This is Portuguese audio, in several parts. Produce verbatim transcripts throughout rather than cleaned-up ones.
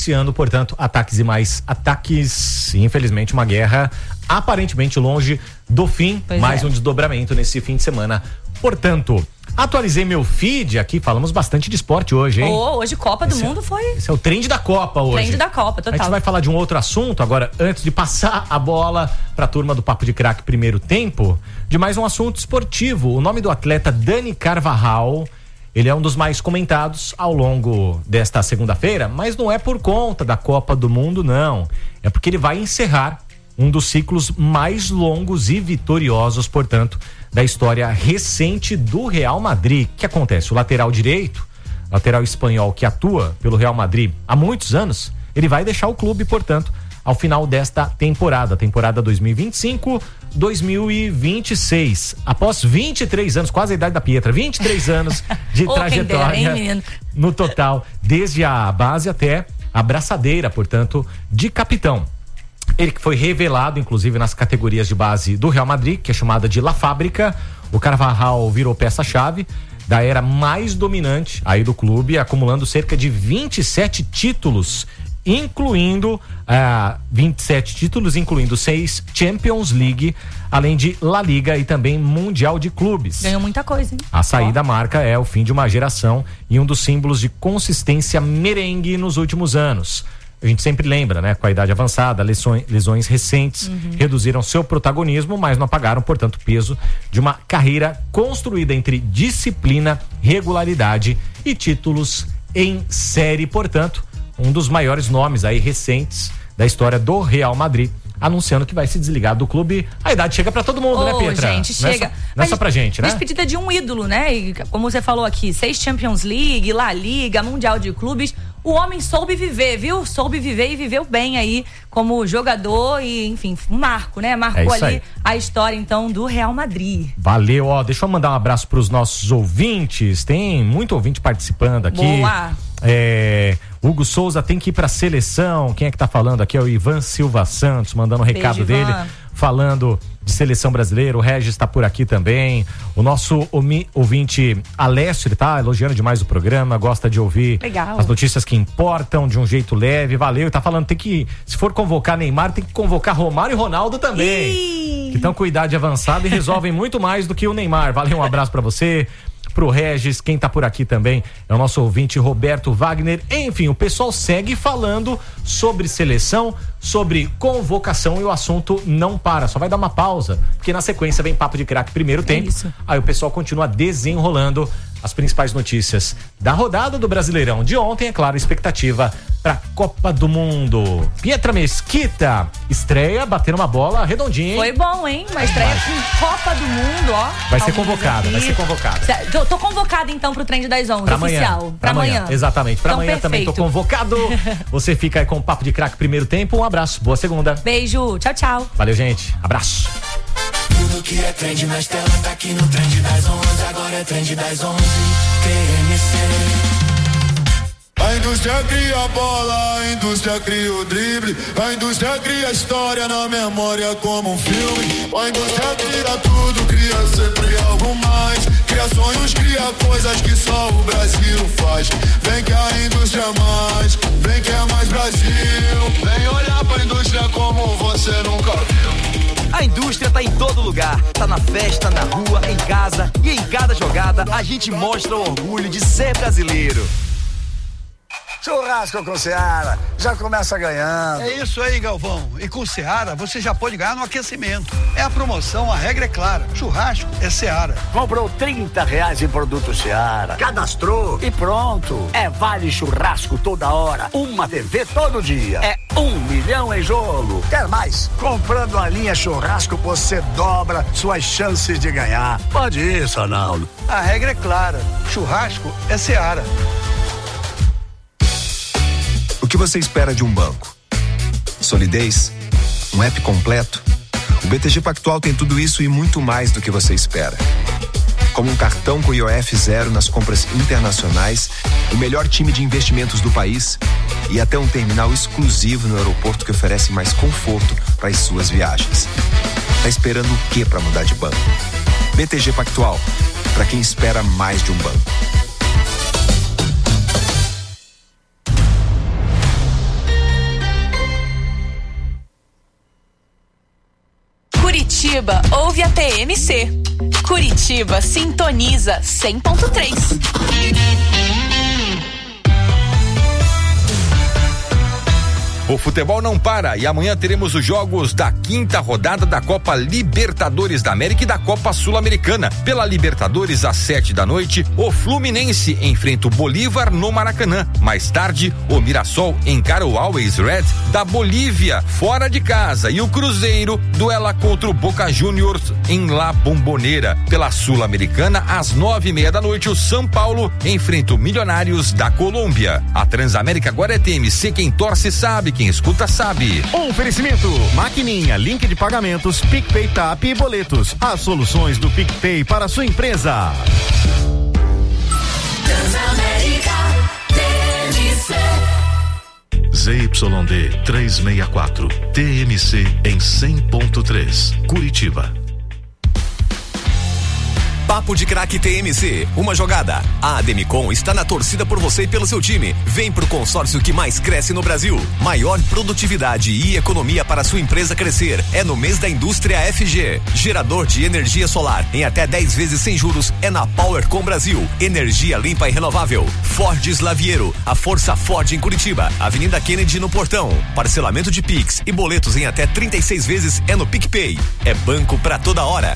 Iniciando, portanto, ataques e mais ataques. Infelizmente, uma guerra aparentemente longe do fim. Pois mais é. Um desdobramento nesse fim de semana. Portanto, atualizei meu feed aqui. Falamos bastante de esporte hoje, hein? Oh, hoje Copa do esse Mundo foi. Esse é o trend da Copa hoje. Trend da Copa, total. A gente vai falar de um outro assunto agora, antes de passar a bola pra turma do Papo de Craque Primeiro Tempo, de mais um assunto esportivo. O nome do atleta Dani Carvajal. Ele é um dos mais comentados ao longo desta segunda-feira, mas não é por conta da Copa do Mundo, não. É porque ele vai encerrar um dos ciclos mais longos e vitoriosos, portanto, da história recente do Real Madrid. O que acontece? O lateral direito, lateral espanhol que atua pelo Real Madrid há muitos anos, ele vai deixar o clube, portanto, ao final desta temporada, temporada dois mil e vinte e cinco, dois mil e vinte e seis. Após vinte e três anos, quase a idade da Pietra, vinte e três anos de oh, trajetória dera, hein, no total, desde a base até a braçadeira, portanto, de capitão. Ele que foi revelado, inclusive, nas categorias de base do Real Madrid, que é chamada de La Fábrica. O Carvajal virou peça-chave da era mais dominante aí do clube, acumulando cerca de vinte e sete títulos, incluindo uh, vinte e sete títulos, incluindo seis Champions League, além de La Liga e também Mundial de Clubes. Ganhou muita coisa, hein? A saída oh. marca é o fim de uma geração e um dos símbolos de consistência merengue nos últimos anos. A gente sempre lembra, né? Com a idade avançada, lesões, lesões recentes uhum. reduziram seu protagonismo, mas não apagaram, portanto, o peso de uma carreira construída entre disciplina, regularidade e títulos em série, portanto, um dos maiores nomes aí recentes da história do Real Madrid, anunciando que vai se desligar do clube. A idade chega pra todo mundo, oh, né, Pietra? Gente, chega. Não é só, não é só pra gente, né? Despedida de um ídolo, né? E como você falou aqui, seis Champions League, La Liga, Mundial de Clubes. O homem soube viver, viu? Soube viver e viveu bem aí como jogador e, enfim, um marco, né? Marcou é ali aí. a história, então, do Real Madrid. Valeu, ó. Deixa eu mandar um abraço pros nossos ouvintes. Tem muito ouvinte participando aqui. Boa! É, Hugo Souza tem que ir pra seleção. Quem é que tá falando aqui? É o Ivan Silva Santos, mandando um recado Beijo, dele, Ivan. falando de seleção brasileira. O Regis tá por aqui também. O nosso omi, ouvinte Alessio, ele tá elogiando demais o programa, gosta de ouvir Legal. as notícias que importam de um jeito leve. Valeu, e tá falando, tem que, se for convocar Neymar, tem que convocar Romário e Ronaldo também. Ih. Que estão com idade avançada e resolvem muito mais do que o Neymar. Valeu, um abraço pra você. Pro Regis, quem tá por aqui também é o nosso ouvinte Roberto Wagner. Enfim, o pessoal segue falando sobre seleção, sobre convocação, e o assunto não para, só vai dar uma pausa, porque na sequência vem Papo de Craque Primeiro Tempo. É aí o pessoal continua desenrolando as principais notícias da rodada do Brasileirão de ontem, é claro, expectativa pra Copa do Mundo. Pietra Mesquita estreia batendo uma bola redondinha, hein? Foi bom, hein? Uma estreia com Copa do Mundo, ó. Vai ser convocada, vai ser convocada. Tô, tô convocada então pro Trend das onze, pra oficial. Amanhã, pra, pra amanhã. amanhã. Exatamente, pra então, amanhã perfeito. Também tô convocado. Você fica aí com o Papo de Craque Primeiro Tempo. Um abraço, boa segunda. Beijo, tchau, tchau. Valeu, gente. Abraço. Tudo que é trend nas telas tá aqui no Trend das onze. Agora é Trend das onze. T M C. A indústria cria a bola, a indústria cria o drible, a indústria cria a história na memória como um filme. A indústria cria tudo, cria sempre algo mais. Cria sonhos, cria coisas que só o Brasil faz. Vem que a indústria é mais, vem que é mais Brasil. Vem olhar pra indústria como você nunca viu. A indústria tá em todo lugar, tá na festa, na rua, em casa, e em cada jogada a gente mostra o orgulho de ser brasileiro. Churrasco com Seara, já começa ganhando. É isso aí, Galvão. E com Seara você já pode ganhar no aquecimento. É a promoção, a regra é clara. Churrasco é Seara. Comprou trinta reais em produto Seara, cadastrou e pronto. É vale churrasco toda hora, uma T V todo dia. É um milhão em jogo. Quer mais? Comprando a linha churrasco você dobra suas chances de ganhar. Pode ir, Sonaldo. A regra é clara. Churrasco é Seara. O que você espera de um banco? Solidez? Um app completo? O B T G Pactual tem tudo isso e muito mais do que você espera. Como um cartão com I O F zero nas compras internacionais, o melhor time de investimentos do país e até um terminal exclusivo no aeroporto que oferece mais conforto para as suas viagens. Tá esperando o que para mudar de banco? B T G Pactual, para quem espera mais de um banco. Curitiba, ouve a T M C. Curitiba sintoniza cem ponto três. O futebol não para e amanhã teremos os jogos da quinta rodada da Copa Libertadores da América e da Copa Sul-Americana. Pela Libertadores, às sete da noite, o Fluminense enfrenta o Bolívar no Maracanã. Mais tarde, o Mirassol encara o Always Red da Bolívia, fora de casa. E o Cruzeiro duela contra o Boca Juniors em La Bombonera. Pela Sul-Americana, às nove e meia da noite, o São Paulo enfrenta o Milionários da Colômbia. A Transamérica agora é T M C, quem torce sabe, quem escuta sabe. Oferecimento, Maquininha, link de pagamentos, PicPay, Tap e boletos. As soluções do PicPay para a sua empresa. Transamérica, T M C. Z Y D trezentos e sessenta e quatro, T M C em cem ponto três, Curitiba. Papo de Craque T M C, uma jogada. A Ademicon está na torcida por você e pelo seu time. Vem pro consórcio que mais cresce no Brasil. Maior produtividade e economia para sua empresa crescer. É no mês da indústria F G. Gerador de energia solar em até dez vezes sem juros é na PowerCom Brasil. Energia limpa e renovável. Ford Slaviero, a força Ford em Curitiba. Avenida Kennedy no Portão. Parcelamento de Pix e boletos em até trinta e seis vezes é no PicPay. É banco pra toda hora.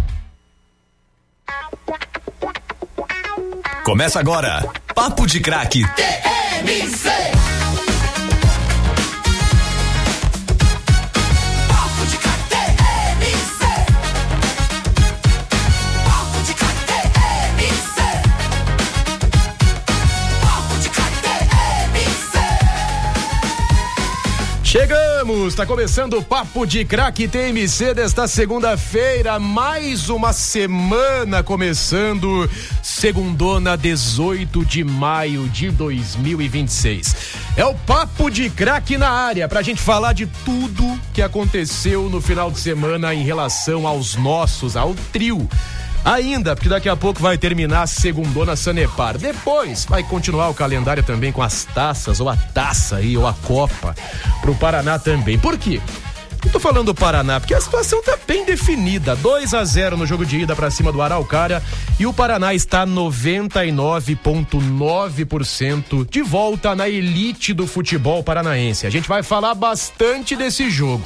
Começa agora, Papo de Craque T M C. Papo de Craque T M C. Papo de Craque T M C. Papo de Craque T M C. Chegamos, tá começando o Papo de Craque T M C desta segunda-feira, mais uma semana começando, segundona, dezoito de maio de dois mil e vinte e seis. É o Papo de Craque na área, pra gente falar de tudo que aconteceu no final de semana em relação aos nossos, ao trio. Ainda, porque daqui a pouco vai terminar a segundona Sanepar. Depois vai continuar o calendário também com as taças, ou a taça aí, ou a Copa, pro Paraná também. Por quê? Eu tô falando do Paraná, porque a situação tá bem definida. dois a zero no jogo de ida pra cima do Araucária e o Paraná está noventa e nove vírgula nove por cento de volta na elite do futebol paranaense. A gente vai falar bastante desse jogo.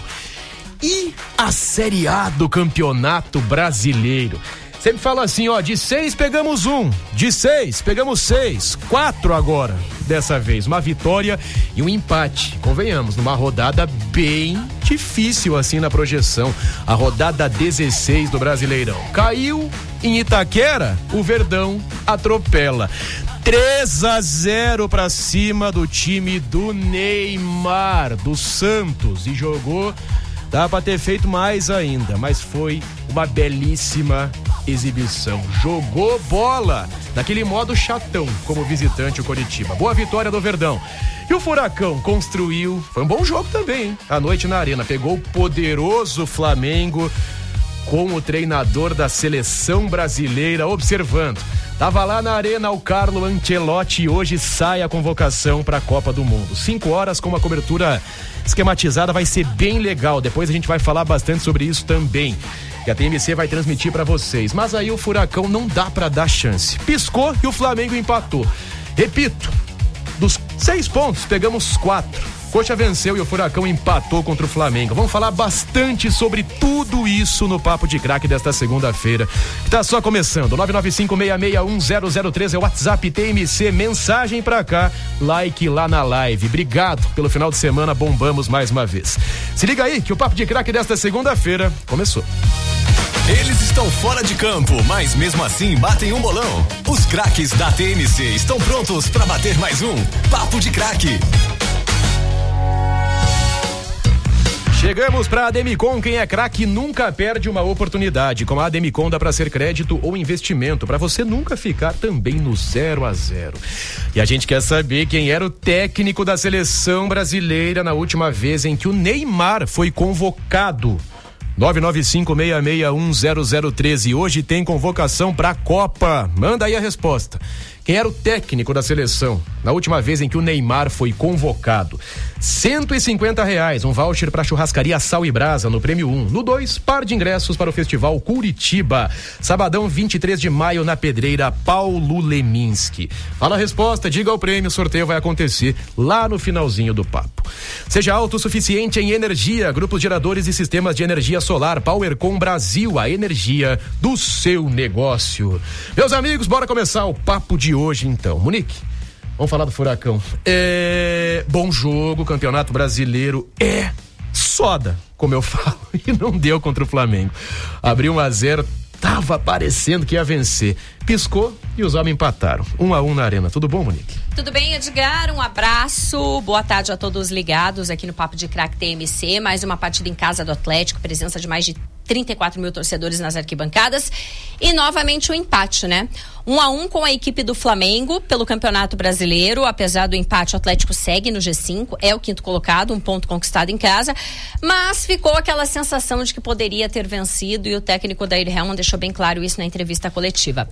E a Série A do Campeonato Brasileiro? Sempre fala assim, ó, de seis pegamos um, de seis pegamos seis, quatro agora, dessa vez, uma vitória e um empate, convenhamos, numa rodada bem difícil assim na projeção, a rodada dezesseis do Brasileirão. Caiu em Itaquera, o Verdão atropela. três a zero pra cima do time do Neymar, do Santos, e jogou. Dá pra ter feito mais ainda, mas foi uma belíssima exibição. Jogou bola naquele modo chatão como visitante o Coritiba. Boa vitória do Verdão. E o Furacão construiu, foi um bom jogo também, hein? À noite na Arena, pegou o poderoso Flamengo com o treinador da seleção brasileira observando. Tava lá na Arena o Carlo Ancelotti e hoje sai a convocação para a Copa do Mundo. Cinco horas com uma cobertura esquematizada, vai ser bem legal. Depois a gente vai falar bastante sobre isso também, que a T M C vai transmitir para vocês. Mas aí o Furacão não dá para dar chance. Piscou e o Flamengo empatou. Repito, dos seis pontos pegamos quatro. Coxa venceu e o Furacão empatou contra o Flamengo. Vamos falar bastante sobre tudo isso no Papo de Craque desta segunda-feira, que tá só começando. nove nove cinco, seis seis um, zero zero três é o WhatsApp T M C, mensagem pra cá, like lá na live. Obrigado pelo final de semana, bombamos mais uma vez. Se liga aí que o Papo de Craque desta segunda-feira começou. Eles estão fora de campo, mas mesmo assim batem um bolão. Os craques da T M C estão prontos pra bater mais um Papo de Craque. Chegamos para a Ademicon, quem é craque nunca perde uma oportunidade. Com a Ademicon dá para ser crédito ou investimento, para você nunca ficar também no zero a zero. E a gente quer saber quem era o técnico da seleção brasileira na última vez em que o Neymar foi convocado. nove nove cinco, seis seis um, zero zero três. E hoje tem convocação para a Copa. Manda aí a resposta. Quem era o técnico da seleção na última vez em que o Neymar foi convocado? cento e cinquenta reais, um voucher para churrascaria Sal e Brasa no Prêmio um. No dois, par de ingressos para o Festival Curitiba. Sabadão, vinte e três de maio, na Pedreira Paulo Leminski. Fala a resposta, diga o prêmio, o sorteio vai acontecer lá no finalzinho do papo. Seja autossuficiente em energia, grupos geradores e sistemas de energia solar, Powercom Brasil, a energia do seu negócio. Meus amigos, bora começar o papo de hoje então. Monique, vamos falar do Furacão. É bom jogo, Campeonato Brasileiro é soda, como eu falo, e não deu contra o Flamengo. Abriu um a zero, tava parecendo que ia vencer. Piscou e os homens empataram. Um a um na arena. Tudo bom, Monique? Tudo bem, Edgar? Um abraço. Boa tarde a todos ligados aqui no Papo de Craque T M C. Mais uma partida em casa do Atlético, presença de mais de trinta e quatro mil torcedores nas arquibancadas. E novamente o um empate, né? Um a um com a equipe do Flamengo pelo Campeonato Brasileiro. Apesar do empate, o Atlético segue no G cinco, é o quinto colocado, um ponto conquistado em casa. Mas ficou aquela sensação de que poderia ter vencido e o técnico Odair Hellmann deixou bem claro isso na entrevista coletiva.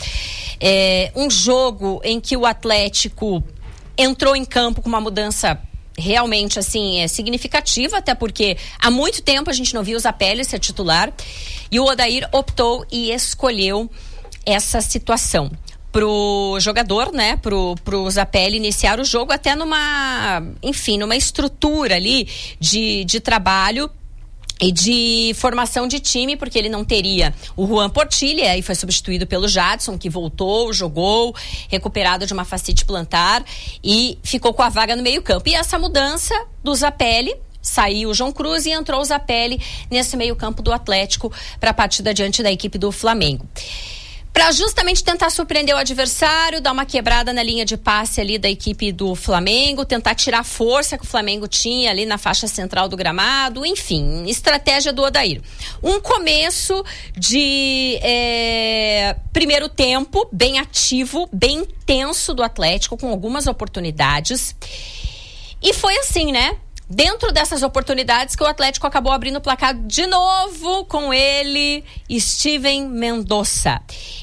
É um jogo em que o Atlético entrou em campo com uma mudança realmente assim é significativa, até porque há muito tempo a gente não viu o Zapelli ser titular e o Odair optou e escolheu essa situação pro jogador, né, pro, pro Zapelli iniciar o jogo até numa, enfim, numa estrutura ali de, de trabalho e de formação de time, porque ele não teria o Juan Portilha, aí foi substituído pelo Jadson, que voltou, jogou, recuperado de uma fascite plantar e ficou com a vaga no meio campo. E essa mudança do Zapelli, saiu o João Cruz e entrou o Zapelli nesse meio campo do Atlético para a partida diante da equipe do Flamengo. Para justamente tentar surpreender o adversário, dar uma quebrada na linha de passe ali da equipe do Flamengo, tentar tirar a força que o Flamengo tinha ali na faixa central do gramado, enfim, estratégia do Odair. Um começo de é, primeiro tempo bem ativo, bem intenso do Atlético, com algumas oportunidades. E foi assim, né? Dentro dessas oportunidades que o Atlético acabou abrindo o placar de novo com ele, Steven Mendonça.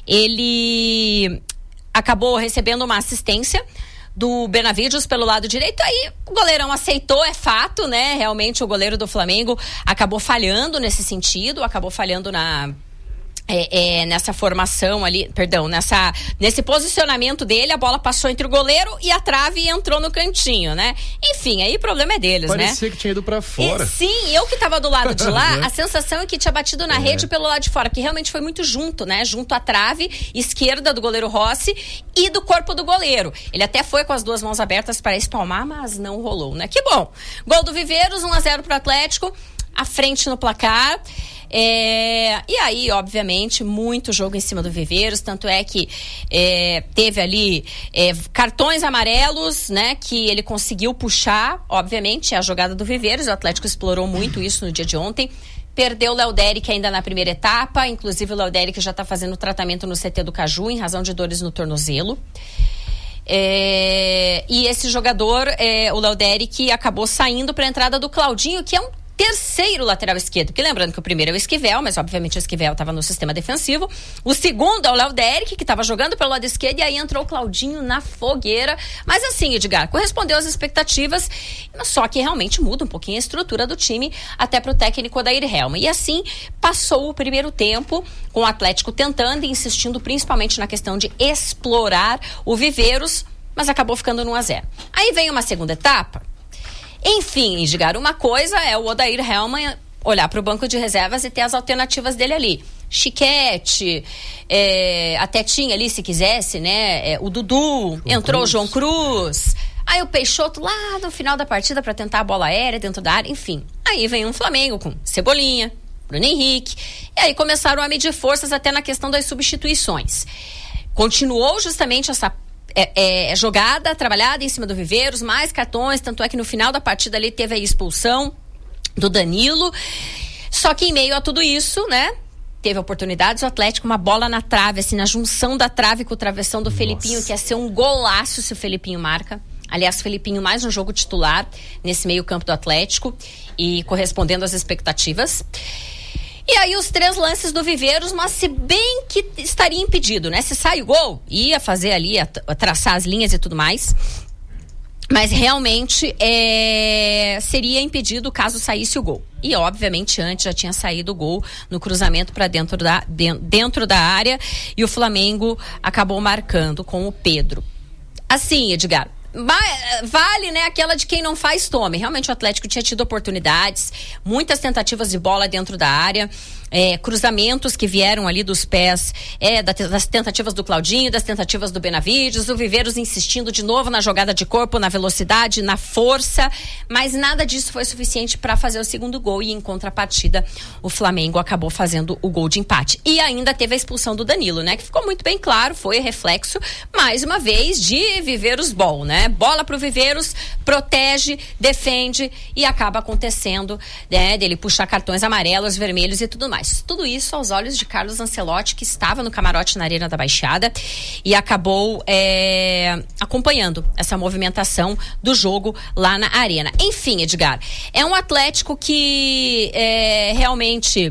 Ele acabou recebendo uma assistência do Benavides pelo lado direito, aí o goleirão aceitou, é fato, né? Realmente o goleiro do Flamengo acabou falhando nesse sentido, acabou falhando na... É, é, nessa formação ali, perdão, nessa, nesse posicionamento dele, a bola passou entre o goleiro e a trave e entrou no cantinho, né? Enfim, aí o problema é deles, Parecia né? Parecia que tinha ido pra fora. E, sim, eu que tava do lado de lá, a sensação é que tinha batido na é. rede pelo lado de fora, que realmente foi muito junto, né? Junto à trave esquerda do goleiro Rossi e do corpo do goleiro. Ele até foi com as duas mãos abertas para espalmar, mas não rolou, né? Que bom! Gol do Viveiros, um a zero pro Atlético, à frente no placar. É, e aí, obviamente, muito jogo em cima do Viveiros, tanto é que é, teve ali é, cartões amarelos, né, que ele conseguiu puxar, obviamente, a jogada do Viveiros. O Atlético explorou muito isso no dia de ontem. Perdeu o Léo Derick ainda na primeira etapa, inclusive o Léo Derick já está fazendo tratamento no C T do Caju em razão de dores no tornozelo. É, e esse jogador, é, o Léo Derick, acabou saindo para a entrada do Claudinho, que é um terceiro lateral esquerdo, porque lembrando que o primeiro é o Esquivel, mas obviamente o Esquivel estava no sistema defensivo. O segundo é o Léo Derick, que estava jogando pelo lado esquerdo, e aí entrou o Claudinho na fogueira. Mas assim, Edgar, correspondeu às expectativas, só que realmente muda um pouquinho a estrutura do time, até para o técnico Odair Hellmann. E assim, passou o primeiro tempo, com o Atlético tentando e insistindo principalmente na questão de explorar o Viveiros, mas acabou ficando no um a zero. Aí vem uma segunda etapa. Enfim, Edgar, uma coisa é o Odair Hellmann olhar para o banco de reservas e ter as alternativas dele ali. Chiquete, é, até tinha ali, se quisesse, né? É, o Dudu, João entrou Cruz. o João Cruz. Aí o Peixoto lá no final da partida para tentar a bola aérea dentro da área, enfim. Aí vem um Flamengo com Cebolinha, Bruno Henrique. E aí começaram a medir forças até na questão das substituições. Continuou justamente essa É, é, jogada, trabalhada em cima do Viveiros, mais cartões, tanto é que no final da partida ali teve a expulsão do Danilo. Só que em meio a tudo isso, né, teve oportunidades, o Atlético, uma bola na trave, assim, na junção da trave com o travessão do Nossa. Felipinho, que ia ser um golaço se o Felipinho marca. Aliás, o Felipinho mais um jogo titular nesse meio campo do Atlético e correspondendo às expectativas. E aí os três lances do Viveiros, mas se bem que estaria impedido, né? Se sai o gol, ia fazer ali, a, a traçar as linhas e tudo mais. Mas realmente é, seria impedido caso saísse o gol. E obviamente antes já tinha saído o gol no cruzamento para dentro da, dentro da área e o Flamengo acabou marcando com o Pedro. Assim, Edgar, vale, né, aquela de quem não faz tome. Realmente o Atlético tinha tido oportunidades, muitas tentativas de bola dentro da área, é, cruzamentos que vieram ali dos pés, é, das tentativas do Claudinho, das tentativas do Benavides, o Viveiros insistindo de novo na jogada de corpo, na velocidade, na força, mas nada disso foi suficiente para fazer o segundo gol e em contrapartida o Flamengo acabou fazendo o gol de empate. E ainda teve a expulsão do Danilo, né, que ficou muito bem claro, foi reflexo, mais uma vez, de Viveiros bom, né? Bola pro Viveiros, protege, defende e acaba acontecendo, né, dele puxar cartões amarelos, vermelhos e tudo mais. Tudo isso aos olhos de Carlos Ancelotti, que estava no camarote na Arena da Baixada e acabou é, acompanhando essa movimentação do jogo lá na Arena. Enfim, Edgar, é um Atlético que é, realmente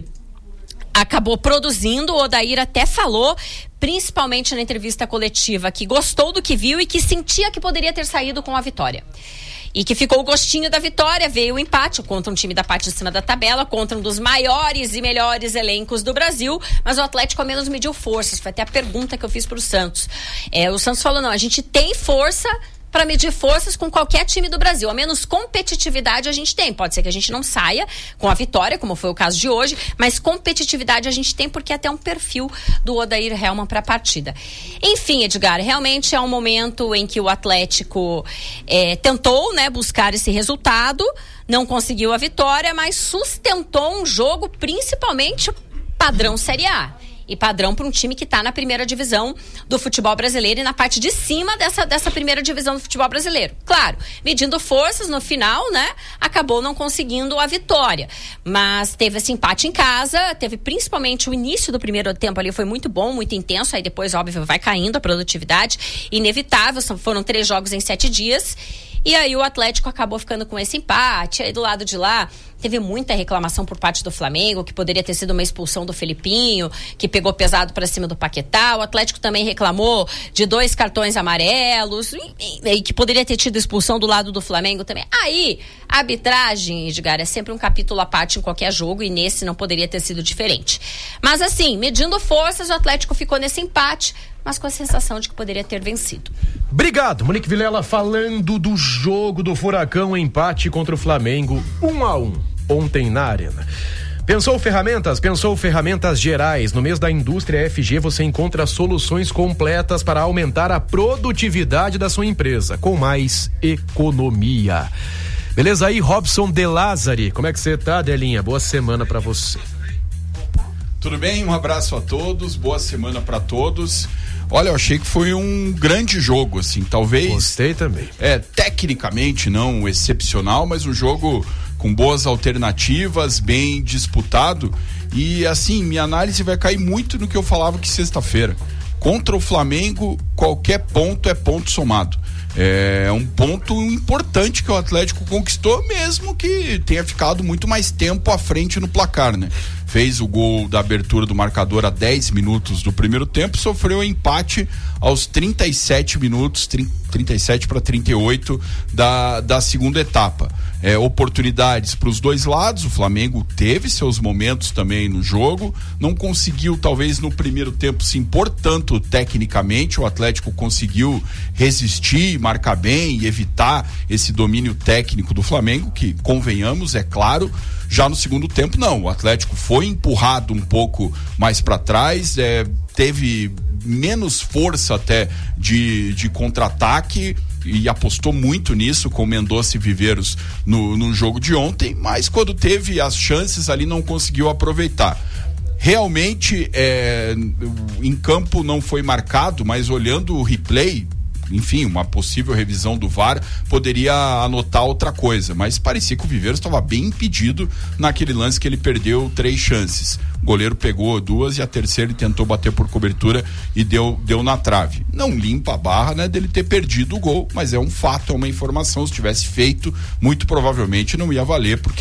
acabou produzindo. O Odair até falou, principalmente na entrevista coletiva, que gostou do que viu e que sentia que poderia ter saído com a vitória. E que ficou o gostinho da vitória, veio o empate contra um time da parte de cima da tabela, contra um dos maiores e melhores elencos do Brasil, mas o Atlético ao menos mediu forças. Foi até a pergunta que eu fiz pro Santos. É, o Santos falou, não, a gente tem força para medir forças com qualquer time do Brasil. Ao menos competitividade a gente tem. Pode ser que a gente não saia com a vitória, como foi o caso de hoje, mas competitividade a gente tem porque é até um perfil do Odair Hellmann para a partida. Enfim, Edgar, realmente é um momento em que o Atlético é, tentou, né, buscar esse resultado, não conseguiu a vitória, mas sustentou um jogo principalmente padrão Série A. E padrão para um time que está na primeira divisão do futebol brasileiro e na parte de cima dessa, dessa primeira divisão do futebol brasileiro. Claro, medindo forças no final, né? Acabou não conseguindo a vitória. Mas teve esse empate em casa, teve principalmente o início do primeiro tempo ali, foi muito bom, muito intenso. Aí depois, óbvio, vai caindo a produtividade. Inevitável, foram três jogos em sete dias. E aí o Atlético acabou ficando com esse empate. Aí do lado de lá teve muita reclamação por parte do Flamengo, que poderia ter sido uma expulsão do Felipinho, que pegou pesado para cima do Paquetá. O Atlético também reclamou de dois cartões amarelos e, e, e que poderia ter tido expulsão do lado do Flamengo também. Aí, a arbitragem, Edgar, é sempre um capítulo à parte em qualquer jogo e nesse não poderia ter sido diferente. Mas assim, medindo forças, o Atlético ficou nesse empate, mas com a sensação de que poderia ter vencido. Obrigado, Monique Vilela, falando do jogo do Furacão, empate contra o Flamengo, um a um, ontem na Arena. Pensou ferramentas? Pensou ferramentas gerais. No mês da indústria F G você encontra soluções completas para aumentar a produtividade da sua empresa, com mais economia. Beleza aí, Robson De Lázari, como é que você tá, Delinha? Boa semana pra você. Tudo bem? Um abraço a todos, boa semana pra todos. Olha, eu achei que foi um grande jogo, assim, talvez... Gostei também. É, tecnicamente não excepcional, mas um jogo com boas alternativas, bem disputado. E, assim, minha análise vai cair muito no que eu falava que sexta-feira. Contra o Flamengo, qualquer ponto é ponto somado. É um ponto importante que o Atlético conquistou, mesmo que tenha ficado muito mais tempo à frente no placar, né? Fez o gol da abertura do marcador a dez minutos do primeiro tempo, sofreu empate aos trinta e sete minutos, trinta e sete para trinta e oito da, da segunda etapa. É, oportunidades para os dois lados, o Flamengo teve seus momentos também no jogo, não conseguiu talvez no primeiro tempo se impor tanto tecnicamente, o Atlético conseguiu resistir, marcar bem e evitar esse domínio técnico do Flamengo, que convenhamos, é claro. Já no segundo tempo, não. O Atlético foi empurrado um pouco mais para trás, é, teve menos força até de, de contra-ataque e apostou muito nisso com Mendonça e Viveiros no, no jogo de ontem, mas quando teve as chances ali não conseguiu aproveitar. Realmente, é, em campo não foi marcado, mas olhando o replay, enfim, uma possível revisão do V A R poderia anotar outra coisa, mas parecia que o Viveiros estava bem impedido naquele lance que ele perdeu três chances. O goleiro pegou duas e a terceira ele tentou bater por cobertura e deu, deu na trave. Não limpa a barra, né, dele ter perdido o gol, mas é um fato, é uma informação. Se tivesse feito, muito provavelmente não ia valer, porque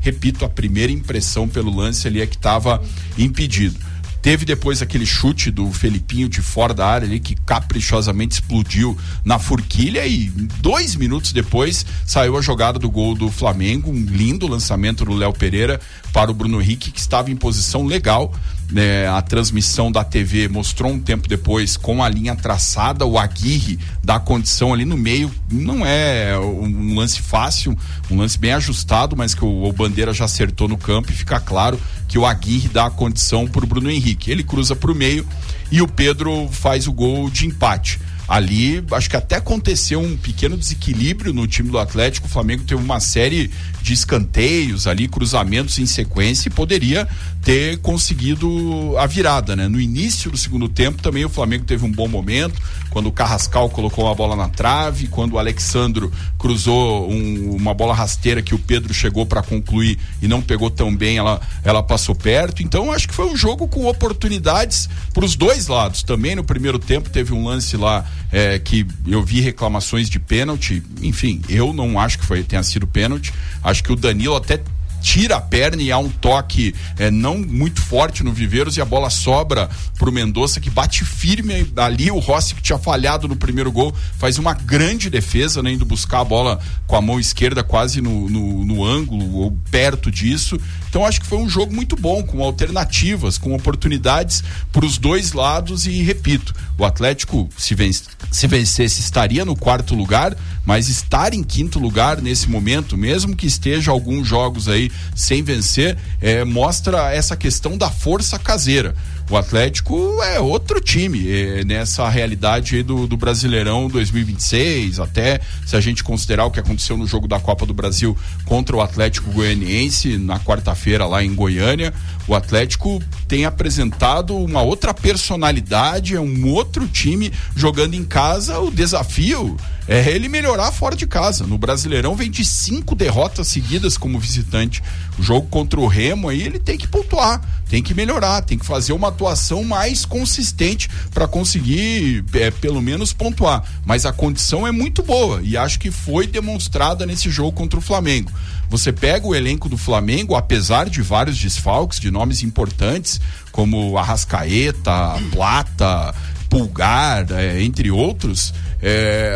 repito, a primeira impressão pelo lance ali é que estava impedido. Teve depois aquele chute do Felipinho de fora da área ali, que caprichosamente explodiu na forquilha, e dois minutos depois saiu a jogada do gol do Flamengo, um lindo lançamento do Léo Pereira para o Bruno Henrique, que estava em posição legal. É, a transmissão da T V mostrou um tempo depois com a linha traçada, o Aguirre dá condição ali no meio, não é um lance fácil, um lance bem ajustado, mas que o, o Bandeira já acertou no campo, e fica claro que o Aguirre dá a condição para o Bruno Henrique. Ele cruza para o meio e o Pedro faz o gol de empate. Ali, acho que até aconteceu um pequeno desequilíbrio no time do Atlético. O Flamengo teve uma série de escanteios ali, cruzamentos em sequência, e poderia ter conseguido a virada, né? No início do segundo tempo também o Flamengo teve um bom momento, quando o Carrascal colocou a bola na trave, quando o Alexandro cruzou um, uma bola rasteira que o Pedro chegou para concluir e não pegou tão bem, ela, ela passou perto. Então acho que foi um jogo com oportunidades para os dois lados. Também no primeiro tempo teve um lance lá é, que eu vi reclamações de pênalti. Enfim, eu não acho que foi, tenha sido pênalti. Acho que o Danilo até tira a perna e há um toque é, não muito forte no Viveiros, e a bola sobra pro Mendonça, que bate firme ali. O Rossi, que tinha falhado no primeiro gol, faz uma grande defesa, né, indo buscar a bola com a mão esquerda quase no, no, no ângulo ou perto disso. Então acho que foi um jogo muito bom, com alternativas, com oportunidades para os dois lados. E repito, o Atlético, se, vence, se vencesse, estaria no quarto lugar, mas estar em quinto lugar nesse momento, mesmo que esteja alguns jogos aí sem vencer, é, mostra essa questão da força caseira. O Atlético é outro time é, nessa realidade aí do, do Brasileirão dois mil e vinte e seis, até se a gente considerar o que aconteceu no jogo da Copa do Brasil contra o Atlético Goianiense na quarta-feira lá em Goiânia. O Atlético tem apresentado uma outra personalidade, é um outro time jogando em casa. O desafio é ele melhorar fora de casa. No Brasileirão vem de cinco derrotas seguidas como visitante. O jogo contra o Remo aí ele tem que pontuar, tem que melhorar, tem que fazer uma atuação mais consistente para conseguir é, pelo menos pontuar. Mas a condição é muito boa e acho que foi demonstrada nesse jogo contra o Flamengo. Você pega o elenco do Flamengo, apesar de vários desfalques de nomes importantes, como Arrascaeta, Plata, Pulgar, é, entre outros, é,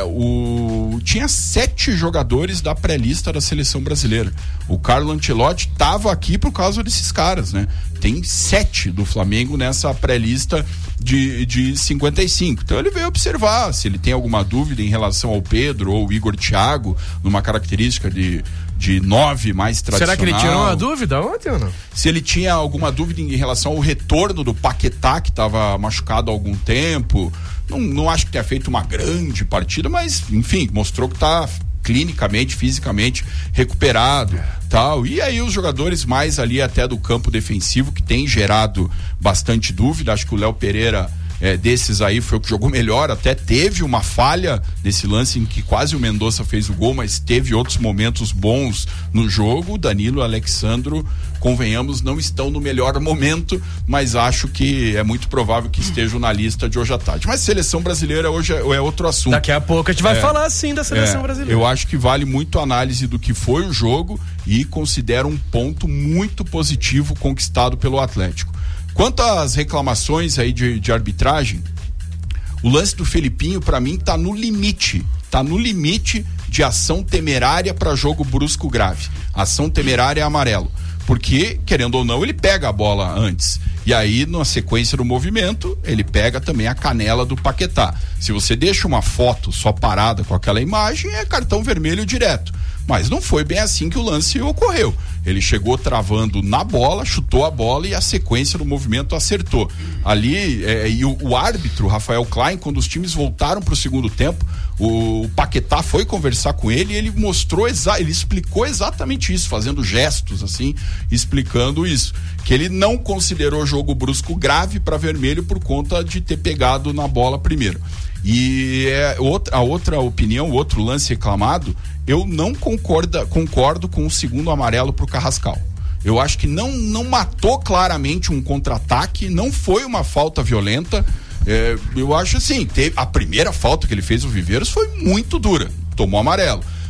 o, tinha sete jogadores da pré-lista da seleção brasileira. O Carlo Ancelotti estava aqui por causa desses caras, né? Tem sete do Flamengo nessa pré-lista de, de cinquenta e cinco. Então ele veio observar se ele tem alguma dúvida em relação ao Pedro ou Igor Thiago, numa característica de de nove mais tradicional. Será que ele tirou uma dúvida ontem ou não? Se ele tinha alguma dúvida em relação ao retorno do Paquetá, que estava machucado há algum tempo. Não, não acho que tenha feito uma grande partida, mas enfim, mostrou que está clinicamente, fisicamente recuperado, tal. E aí os jogadores mais ali até do campo defensivo, que tem gerado bastante dúvida. Acho que o Léo Pereira, É, desses aí, foi o que jogou melhor. Até teve uma falha nesse lance em que quase o Mendonça fez o gol, mas teve outros momentos bons no jogo. O Danilo e o Alexandro, convenhamos, não estão no melhor momento, mas acho que é muito provável que estejam na lista de hoje à tarde. Mas seleção brasileira hoje é, é outro assunto. Daqui a pouco a gente vai é, falar sim da seleção é, brasileira. Eu acho que vale muito a análise do que foi o jogo e considero um ponto muito positivo conquistado pelo Atlético. Quanto às reclamações aí de, de arbitragem, o lance do Felipinho, para mim, tá no limite. Tá no limite de ação temerária para jogo brusco grave. Ação temerária é amarelo. Porque, querendo ou não, ele pega a bola antes. E aí, na sequência do movimento, ele pega também a canela do Paquetá. Se você deixa uma foto só parada com aquela imagem, é cartão vermelho direto. Mas não foi bem assim que o lance ocorreu. Ele chegou travando na bola, chutou a bola e a sequência do movimento acertou. Ali, é, e o, o árbitro, Rafael Klein, quando os times voltaram para o segundo tempo, o, o Paquetá foi conversar com ele e ele mostrou, exa- ele explicou exatamente isso, fazendo gestos assim, explicando isso. Que ele não considerou jogo brusco grave para vermelho por conta de ter pegado na bola primeiro. E é, outra, a outra opinião, o outro lance reclamado, eu não concorda, concordo com o segundo amarelo pro Carrascal. Eu acho que não, não matou claramente um contra-ataque, não foi uma falta violenta. É, eu acho assim, teve, a primeira falta que ele fez o Viveiros foi muito dura, tomou amarelo.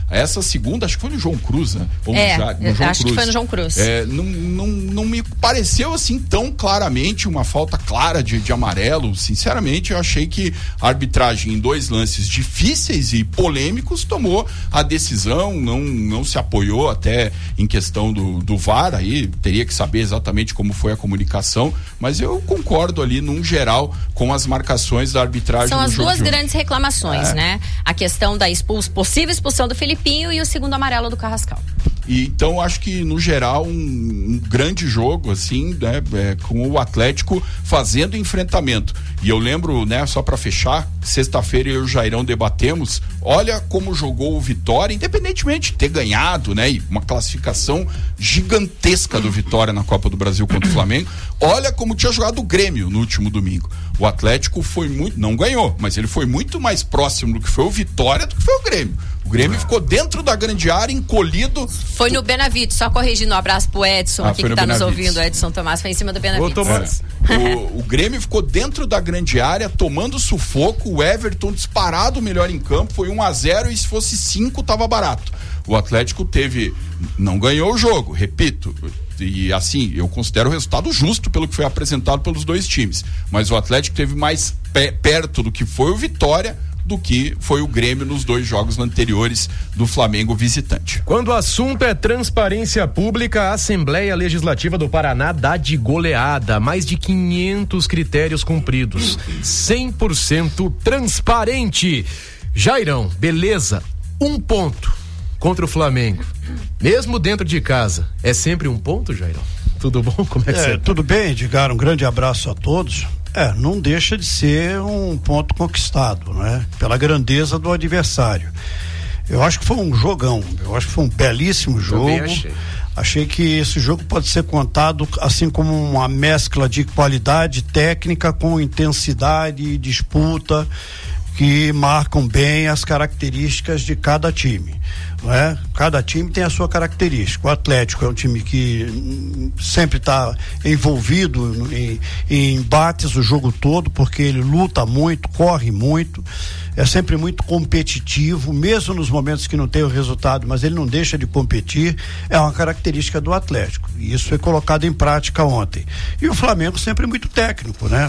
Essa segunda, acho que foi no João Cruz, né? Ou é, já, no João acho Cruz. que foi no João Cruz. É, não, não, não me pareceu assim tão claramente uma falta clara de, de amarelo. Sinceramente, eu achei que a arbitragem em dois lances difíceis e polêmicos tomou a decisão, não, não se apoiou até em questão do, do V A R, aí teria que saber exatamente como foi a comunicação, mas eu concordo ali num geral com as marcações da arbitragem. São do as jogo duas grandes reclamações, é. né? A questão da expulso, possível expulsão do Filipinho e o segundo amarelo do Carrascal. E, então acho que no geral um, um grande jogo assim, né, é, com o Atlético fazendo enfrentamento. E eu lembro, né, só para fechar, sexta-feira eu e o Jairão debatemos, olha como jogou o Vitória, independentemente de ter ganhado, né, e uma classificação gigantesca do Vitória na Copa do Brasil contra o Flamengo. Olha como tinha jogado o Grêmio no último domingo. O Atlético foi muito, não ganhou, mas ele foi muito mais próximo do que foi o Vitória do que foi o Grêmio. O Grêmio ficou dentro da grande área, encolhido. Foi no Benavides, só corrigindo, um abraço pro Edson Ah, aqui foi que no tá nos Benavides. ouvindo, o Edson Tomás foi em cima do Benavides. É. O, o Grêmio ficou dentro da grande área, tomando sufoco, o Everton disparado melhor em campo, foi um a zero e se fosse cinco tava barato. O Atlético teve, não ganhou o jogo, repito, e assim, eu considero o resultado justo pelo que foi apresentado pelos dois times, mas o Atlético teve mais pé, perto do que foi o Vitória do que foi o Grêmio nos dois jogos anteriores do Flamengo visitante. Quando o assunto é transparência pública, a Assembleia Legislativa do Paraná dá de goleada, mais de quinhentos critérios cumpridos, cem por cento transparente. Jairão, beleza, um ponto contra o Flamengo, mesmo dentro de casa, é sempre um ponto, Jairão? Tudo bom? Como é que É, você tá? tudo bem, Edgar, um grande abraço a todos. É, não deixa de ser um ponto conquistado, né? Pela grandeza do adversário. Eu acho que foi um jogão, eu acho que foi um belíssimo jogo. Também achei. Achei que esse jogo pode ser contado assim como uma mescla de qualidade técnica com intensidade e disputa que marcam bem as características de cada time, não é? Cada time tem a sua característica. O Atlético é um time que hum, sempre está envolvido em, em embates o jogo todo, porque ele luta muito, corre muito, é sempre muito competitivo, mesmo nos momentos que não tem o resultado, mas ele não deixa de competir. É uma característica do Atlético, e isso foi colocado em prática ontem. E o Flamengo sempre muito técnico, né?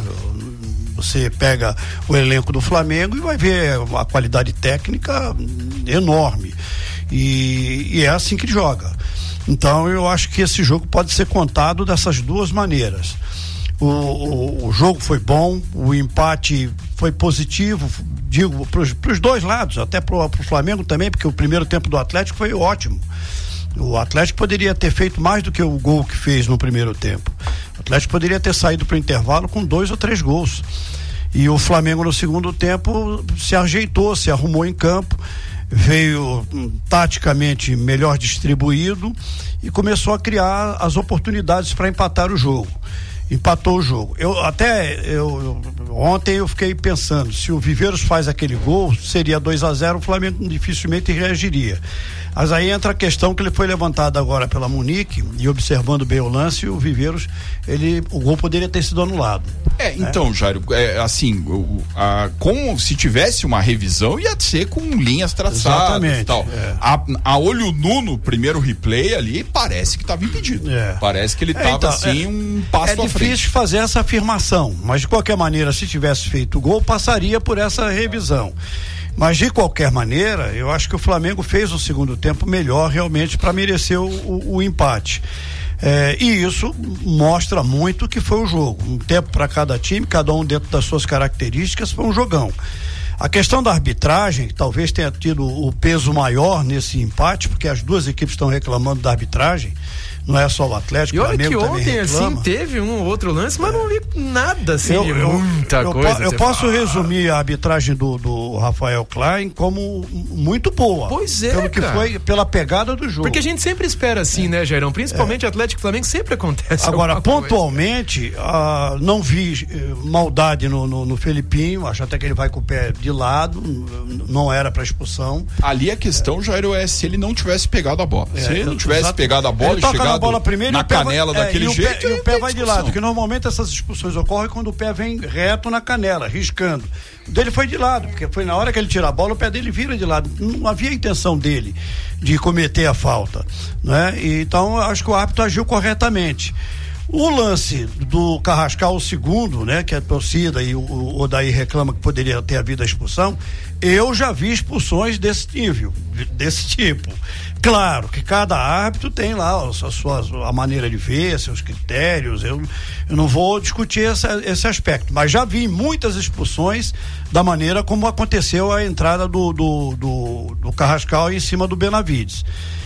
Você pega o elenco do Flamengo e vai ver a qualidade técnica enorme. E, e é assim que ele joga. Então eu acho que esse jogo pode ser contado dessas duas maneiras. O, o, o jogo foi bom, o empate foi positivo, digo, para os dois lados, até para o Flamengo também, porque o primeiro tempo do Atlético foi ótimo. O Atlético poderia ter feito mais do que o gol que fez no primeiro tempo. O Atlético poderia ter saído para o intervalo com dois ou três gols. E o Flamengo no segundo tempo se ajeitou, se arrumou em campo, veio hum, taticamente melhor distribuído e começou a criar as oportunidades para empatar o jogo. Empatou o jogo. Eu até eu, eu, ontem eu fiquei pensando, se o Viveiros faz aquele gol, seria dois a zero, o Flamengo dificilmente reagiria. Mas aí entra a questão que ele foi levantado agora pela Munique, e observando bem o lance, o Viveiros, ele, o gol poderia ter sido anulado. É, então, Jairo, é, assim, o, a, com, se tivesse uma revisão, ia ser com linhas traçadas e tal. É. A, a olho nu no primeiro replay ali, parece que estava impedido. É. Parece que ele estava, É, então, assim, é, um passo é à frente. É difícil fazer essa afirmação, mas de qualquer maneira, se tivesse feito o gol, passaria por essa revisão. Mas de qualquer maneira, eu acho que o Flamengo fez o segundo tempo melhor realmente para merecer o, o, o empate. É, e isso mostra muito o que foi o jogo. Um tempo para cada time, cada um dentro das suas características, foi um jogão. A questão da arbitragem, que talvez tenha tido o peso maior nesse empate, porque as duas equipes estão reclamando da arbitragem, não é só o Atlético, E o olha Flamengo que também ontem, reclama. assim, teve um ou outro lance, mas não vi nada, assim, Eu- de eu- muita eu, coisa. po- eu Você posso fala, resumir a arbitragem do, do Rafael Klein como muito boa. Pois é, pelo que cara. foi, pela pegada do jogo. Porque a gente sempre espera assim, né, Jairão? Principalmente Atlético e Flamengo, sempre acontece Agora, alguma coisa. pontualmente, ah, não vi eh, maldade no, no, no Felipinho, acho até que ele vai com o pé de lado, n- não era para expulsão. Ali a questão, Jairo, é se ele não tivesse pegado a bola. É, se ele não eu- tivesse exato. pegado a bola Ele e toca chegado na bola primeiro na e o pé vai- canela é, daquele e o pé- jeito, e o não pé tem vai de discussão. lado, porque normalmente essas expulsões ocorrem quando o pé vem reto na canela, riscando. O dele foi de lado, porque foi na hora que ele tira a bola, o pé dele vira de lado. Não havia intenção dele de cometer a falta, né? E, então, acho que o árbitro agiu corretamente. O lance do Carrascal, o segundo, né, que a torcida e o, o Odair reclama que poderia ter havido a expulsão, eu já vi expulsões desse nível, desse tipo. Claro que cada árbitro tem lá a sua a maneira de ver, seus critérios, eu, eu não vou discutir essa, esse aspecto, mas já vi muitas expulsões da maneira como aconteceu a entrada do, do, do, do Carrascal em cima do Benavides.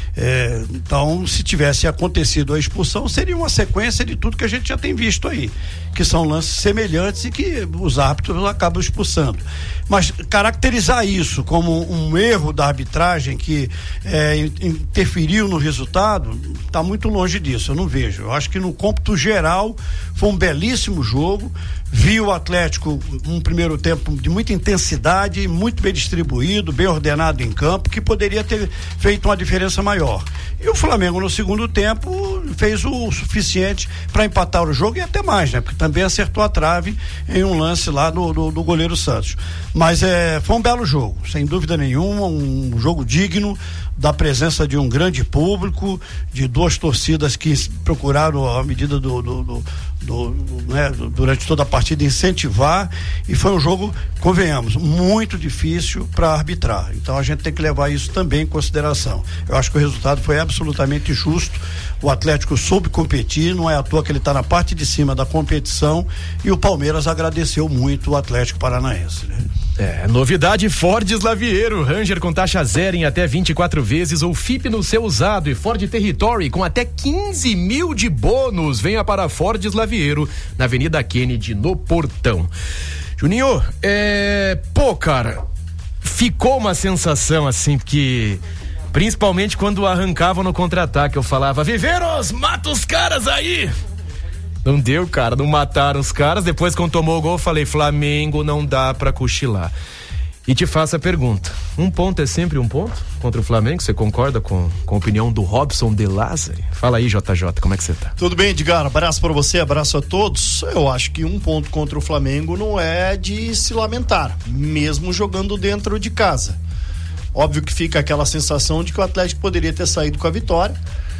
É, então, se tivesse acontecido a expulsão, seria uma sequência de tudo que a gente já tem visto aí, que são lances semelhantes e que os árbitros acabam expulsando. Mas caracterizar isso como um erro da arbitragem que é, interferiu no resultado, está muito longe disso, eu não vejo. Eu acho que no cômputo geral foi um belíssimo jogo. Vi o Atlético um primeiro tempo de muita intensidade, muito bem distribuído, bem ordenado em campo, que poderia ter feito uma diferença maior. E o Flamengo no segundo tempo fez o suficiente para empatar o jogo e até mais, né? Porque também acertou a trave em um lance lá do, do, do goleiro Santos. Mas é, foi um belo jogo, sem dúvida nenhuma, um jogo digno da presença de um grande público, de duas torcidas que procuraram à medida do, do, do, do, do né, durante toda a partida incentivar, e foi um jogo, convenhamos, muito difícil para arbitrar. Então a gente tem que levar isso também em consideração. Eu acho que o resultado foi absolutamente justo. O Atlético soube competir, não é à toa que ele está na parte de cima da competição, e o Palmeiras agradeceu muito o Atlético Paranaense, né? É, novidade Ford Slaviero, Ranger com taxa zero em até vinte e quatro vezes, ou F I P no seu usado, e Ford Territory com até quinze mil de bônus. Venha para Ford Slaviero, na Avenida Kennedy, no Portão. Juninho, é... pô, cara, ficou uma sensação assim, porque principalmente quando arrancavam no contra-ataque, eu falava: Viveiros, mata os caras aí! Não deu, cara, não mataram os caras. Depois, quando tomou o gol, eu falei: Flamengo não dá pra cochilar. E te faço a pergunta: um ponto é sempre um ponto contra o Flamengo? Você concorda com, com a opinião do Robson de Lázari? Fala aí, J J, como é que você tá? Tudo bem, Edgar, abraço pra você, abraço a todos. Eu acho que um ponto contra o Flamengo não é de se lamentar, mesmo jogando dentro de casa. Óbvio que fica aquela sensação de que o Atlético poderia ter saído com a vitória,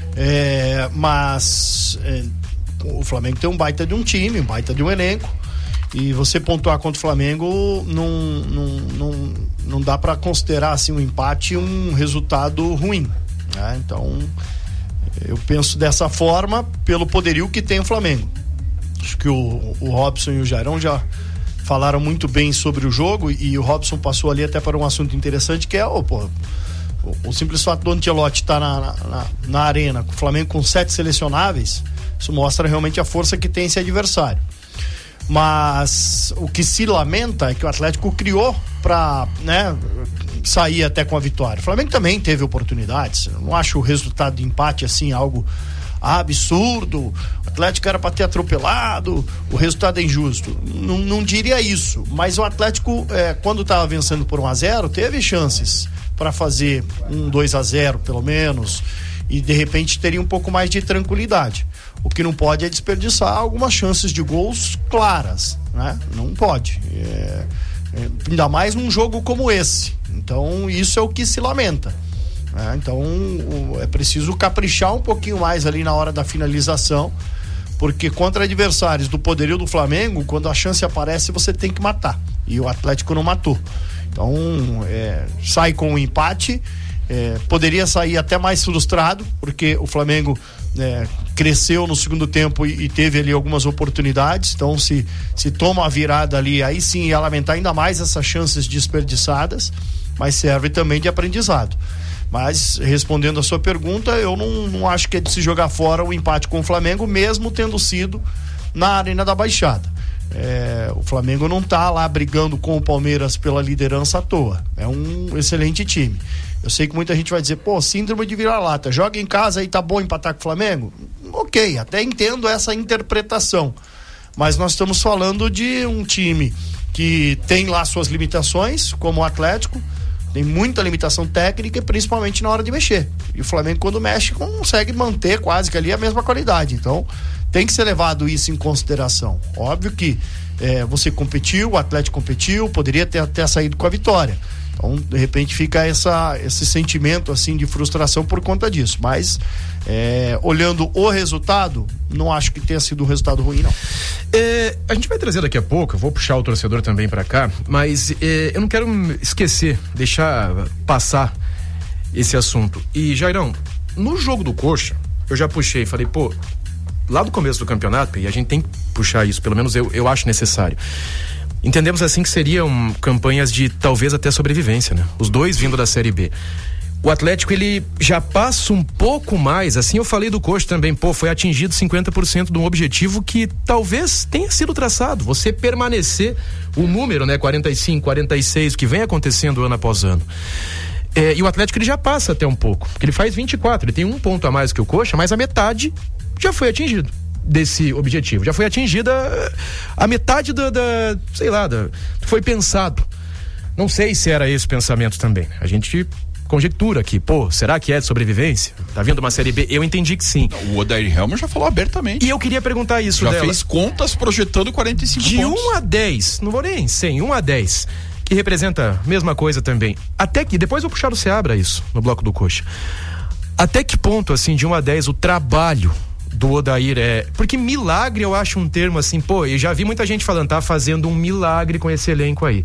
é, mas... É, o Flamengo tem um baita de um time, um baita de um elenco, e você pontuar contra o Flamengo não, não, não, não dá para considerar assim um empate um resultado ruim, né? Então eu penso dessa forma pelo poderio que tem o Flamengo. Acho que o, o Robson e o Jairão já falaram muito bem sobre o jogo, e o Robson passou ali até para um assunto interessante, que é oh, pô, o, o simples fato do Ancelotti estar tá na, na, na arena com o Flamengo com sete selecionáveis. Isso mostra realmente a força que tem esse adversário. Mas o que se lamenta é que o Atlético criou para, né, sair até com a vitória. O Flamengo também teve oportunidades. Eu não acho o resultado de empate assim algo absurdo. O Atlético era para ter atropelado, o resultado é injusto. Não, não diria isso. Mas o Atlético, é, quando estava vencendo por um a zero, teve chances para fazer um dois a zero pelo menos, e de repente teria um pouco mais de tranquilidade. O que não pode é desperdiçar algumas chances de gols claras, né? Não pode. É, é, ainda mais num jogo como esse. Então, isso é o que se lamenta, né? Então, o, é preciso caprichar um pouquinho mais ali na hora da finalização, porque contra adversários do poderio do Flamengo, quando a chance aparece, você tem que matar. E o Atlético não matou. Então, é, sai com um empate. É, poderia sair até mais frustrado, porque o Flamengo é, cresceu no segundo tempo e, e teve ali algumas oportunidades. Então, se, se toma a virada ali, aí sim ia lamentar ainda mais essas chances desperdiçadas, mas serve também de aprendizado. Mas, respondendo a sua pergunta, eu não, não acho que é de se jogar fora o empate com o Flamengo, mesmo tendo sido na Arena da Baixada. É, o Flamengo não tá lá brigando com o Palmeiras pela liderança à toa. É um excelente time. Eu sei que muita gente vai dizer, pô, síndrome de vira-lata, joga em casa e tá bom empatar com o Flamengo? Ok, até entendo essa interpretação, mas nós estamos falando de um time que tem lá suas limitações, como o Atlético, tem muita limitação técnica e principalmente na hora de mexer, e o Flamengo, quando mexe, consegue manter quase que ali a mesma qualidade. Então tem que ser levado isso em consideração. Óbvio que É, você competiu, o Atlético competiu, poderia ter até saído com a vitória. Então, de repente, fica essa, esse sentimento assim de frustração por conta disso. Mas, é, olhando o resultado, não acho que tenha sido um resultado ruim, não. É, a gente vai trazer daqui a pouco, eu vou puxar o torcedor também pra cá, mas é, eu não quero esquecer, deixar passar esse assunto. E, Jairão, no jogo do Coxa, eu já puxei, falei, pô, lá do começo do campeonato, e a gente tem que puxar isso, pelo menos eu, eu acho necessário. Entendemos assim que seriam campanhas de talvez até sobrevivência, né? Os dois vindo da Série B. O Atlético, ele já passa um pouco mais, assim eu falei do Coxa também, pô, foi atingido cinquenta por cento de um objetivo que talvez tenha sido traçado, você permanecer o número, né, quarenta e cinco, quarenta e seis, que vem acontecendo ano após ano. É, e o Atlético, ele já passa até um pouco, porque ele faz vinte e quatro, ele tem um ponto a mais que o Coxa, mas a metade já foi atingido desse objetivo, já foi atingida a metade da, da sei lá, da, foi pensado. Não sei se era esse o pensamento também, a gente conjectura aqui, pô, será que é de sobrevivência? Tá vindo uma Série B? Eu entendi que sim. O Odair Helmer já falou abertamente. E eu queria perguntar isso já dela. fez contas projetando quarenta e cinco de pontos. De um a dez, não vou nem cem, um a dez, que representa a mesma coisa também. Até que, depois eu vou puxar o Seabra isso, no bloco do Coxa. Até que ponto, assim, de um a dez, o trabalho do Odair é... Porque milagre eu acho um termo assim, pô, eu já vi muita gente falando, tá fazendo um milagre com esse elenco aí.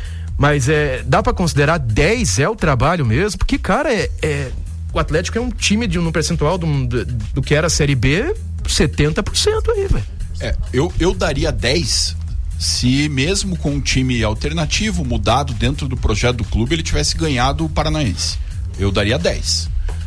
Mas é, dá pra considerar dez é o trabalho mesmo? Porque, cara, é, é, o Atlético é um time de um percentual do, do, do que era a Série B, setenta por cento aí, velho. É, eu, eu daria dez se mesmo com um time alternativo, mudado dentro do projeto do clube, ele tivesse ganhado o Paranaense. Eu daria dez.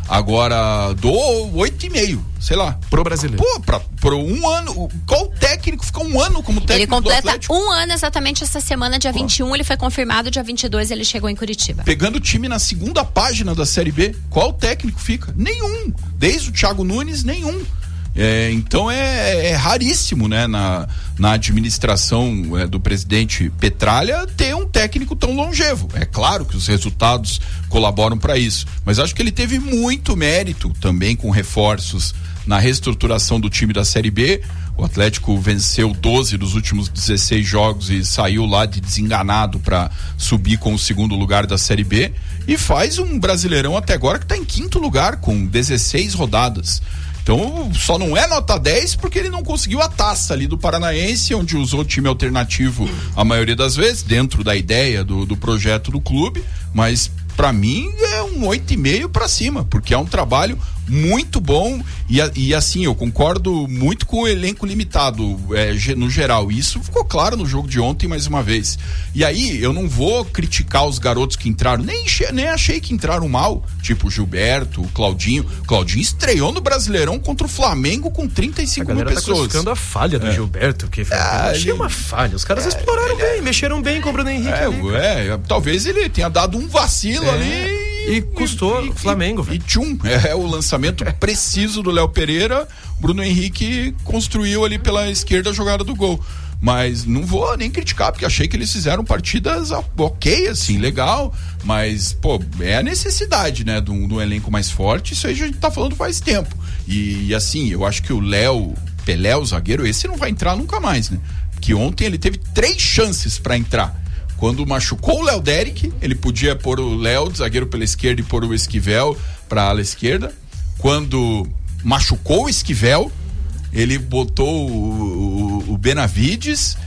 Agora, dou oito e meio, sei lá. Pro brasileiro. Pô, pra, pro um ano. Qual técnico fica um ano como técnico ele completa do Atlético? Um ano exatamente essa semana, dia Pô. vinte e um, ele foi confirmado, dia vinte e dois ele chegou em Curitiba. Pegando o time na segunda página da Série B, qual técnico fica? Nenhum. Desde o Thiago Nunes, nenhum. É, então é, é raríssimo, né, na, na administração é, do presidente Petralha ter um técnico tão longevo. É claro que os resultados colaboram para isso, mas acho que ele teve muito mérito também com reforços na reestruturação do time da Série B. O Atlético venceu doze dos últimos dezesseis jogos e saiu lá de desenganado para subir com o segundo lugar da Série B e faz um Brasileirão até agora que está em quinto lugar com dezesseis rodadas. Então, só não é nota dez porque ele não conseguiu a taça ali do Paranaense, onde usou time alternativo a maioria das vezes, dentro da ideia do, do projeto do clube, mas pra mim é um oito e meio pra cima, porque é um trabalho muito bom e, e assim, eu concordo muito com o elenco limitado é, no geral, isso ficou claro no jogo de ontem mais uma vez. E aí, eu não vou criticar os garotos que entraram, nem, nem achei que entraram mal, tipo o Gilberto, o Claudinho. O Claudinho estreou no Brasileirão contra o Flamengo com trinta e cinco mil pessoas. Tá buscando a falha do é. Gilberto, que foi, ah, achei ele... uma falha, os caras é, exploraram bem, é... mexeram bem com o Bruno Henrique. É, ali, é, talvez ele tenha dado um vacilo é. ali e custou o Flamengo, velho. E tchum, é o lançamento preciso do Léo Pereira. Bruno Henrique construiu ali pela esquerda a jogada do gol. Mas não vou nem criticar, porque achei que eles fizeram partidas ok, assim, legal. Mas, pô, é a necessidade, né, de um, de um elenco mais forte. Isso aí a gente tá falando faz tempo. E, assim, eu acho que o Léo Pelé, o zagueiro, esse não vai entrar nunca mais, né? Porque ontem ele teve três chances pra entrar. Quando machucou o Léo Derek, ele podia pôr o Léo, zagueiro pela esquerda, e pôr o Esquivel pra ala esquerda. Quando machucou o Esquivel, ele botou o, o, o Benavides.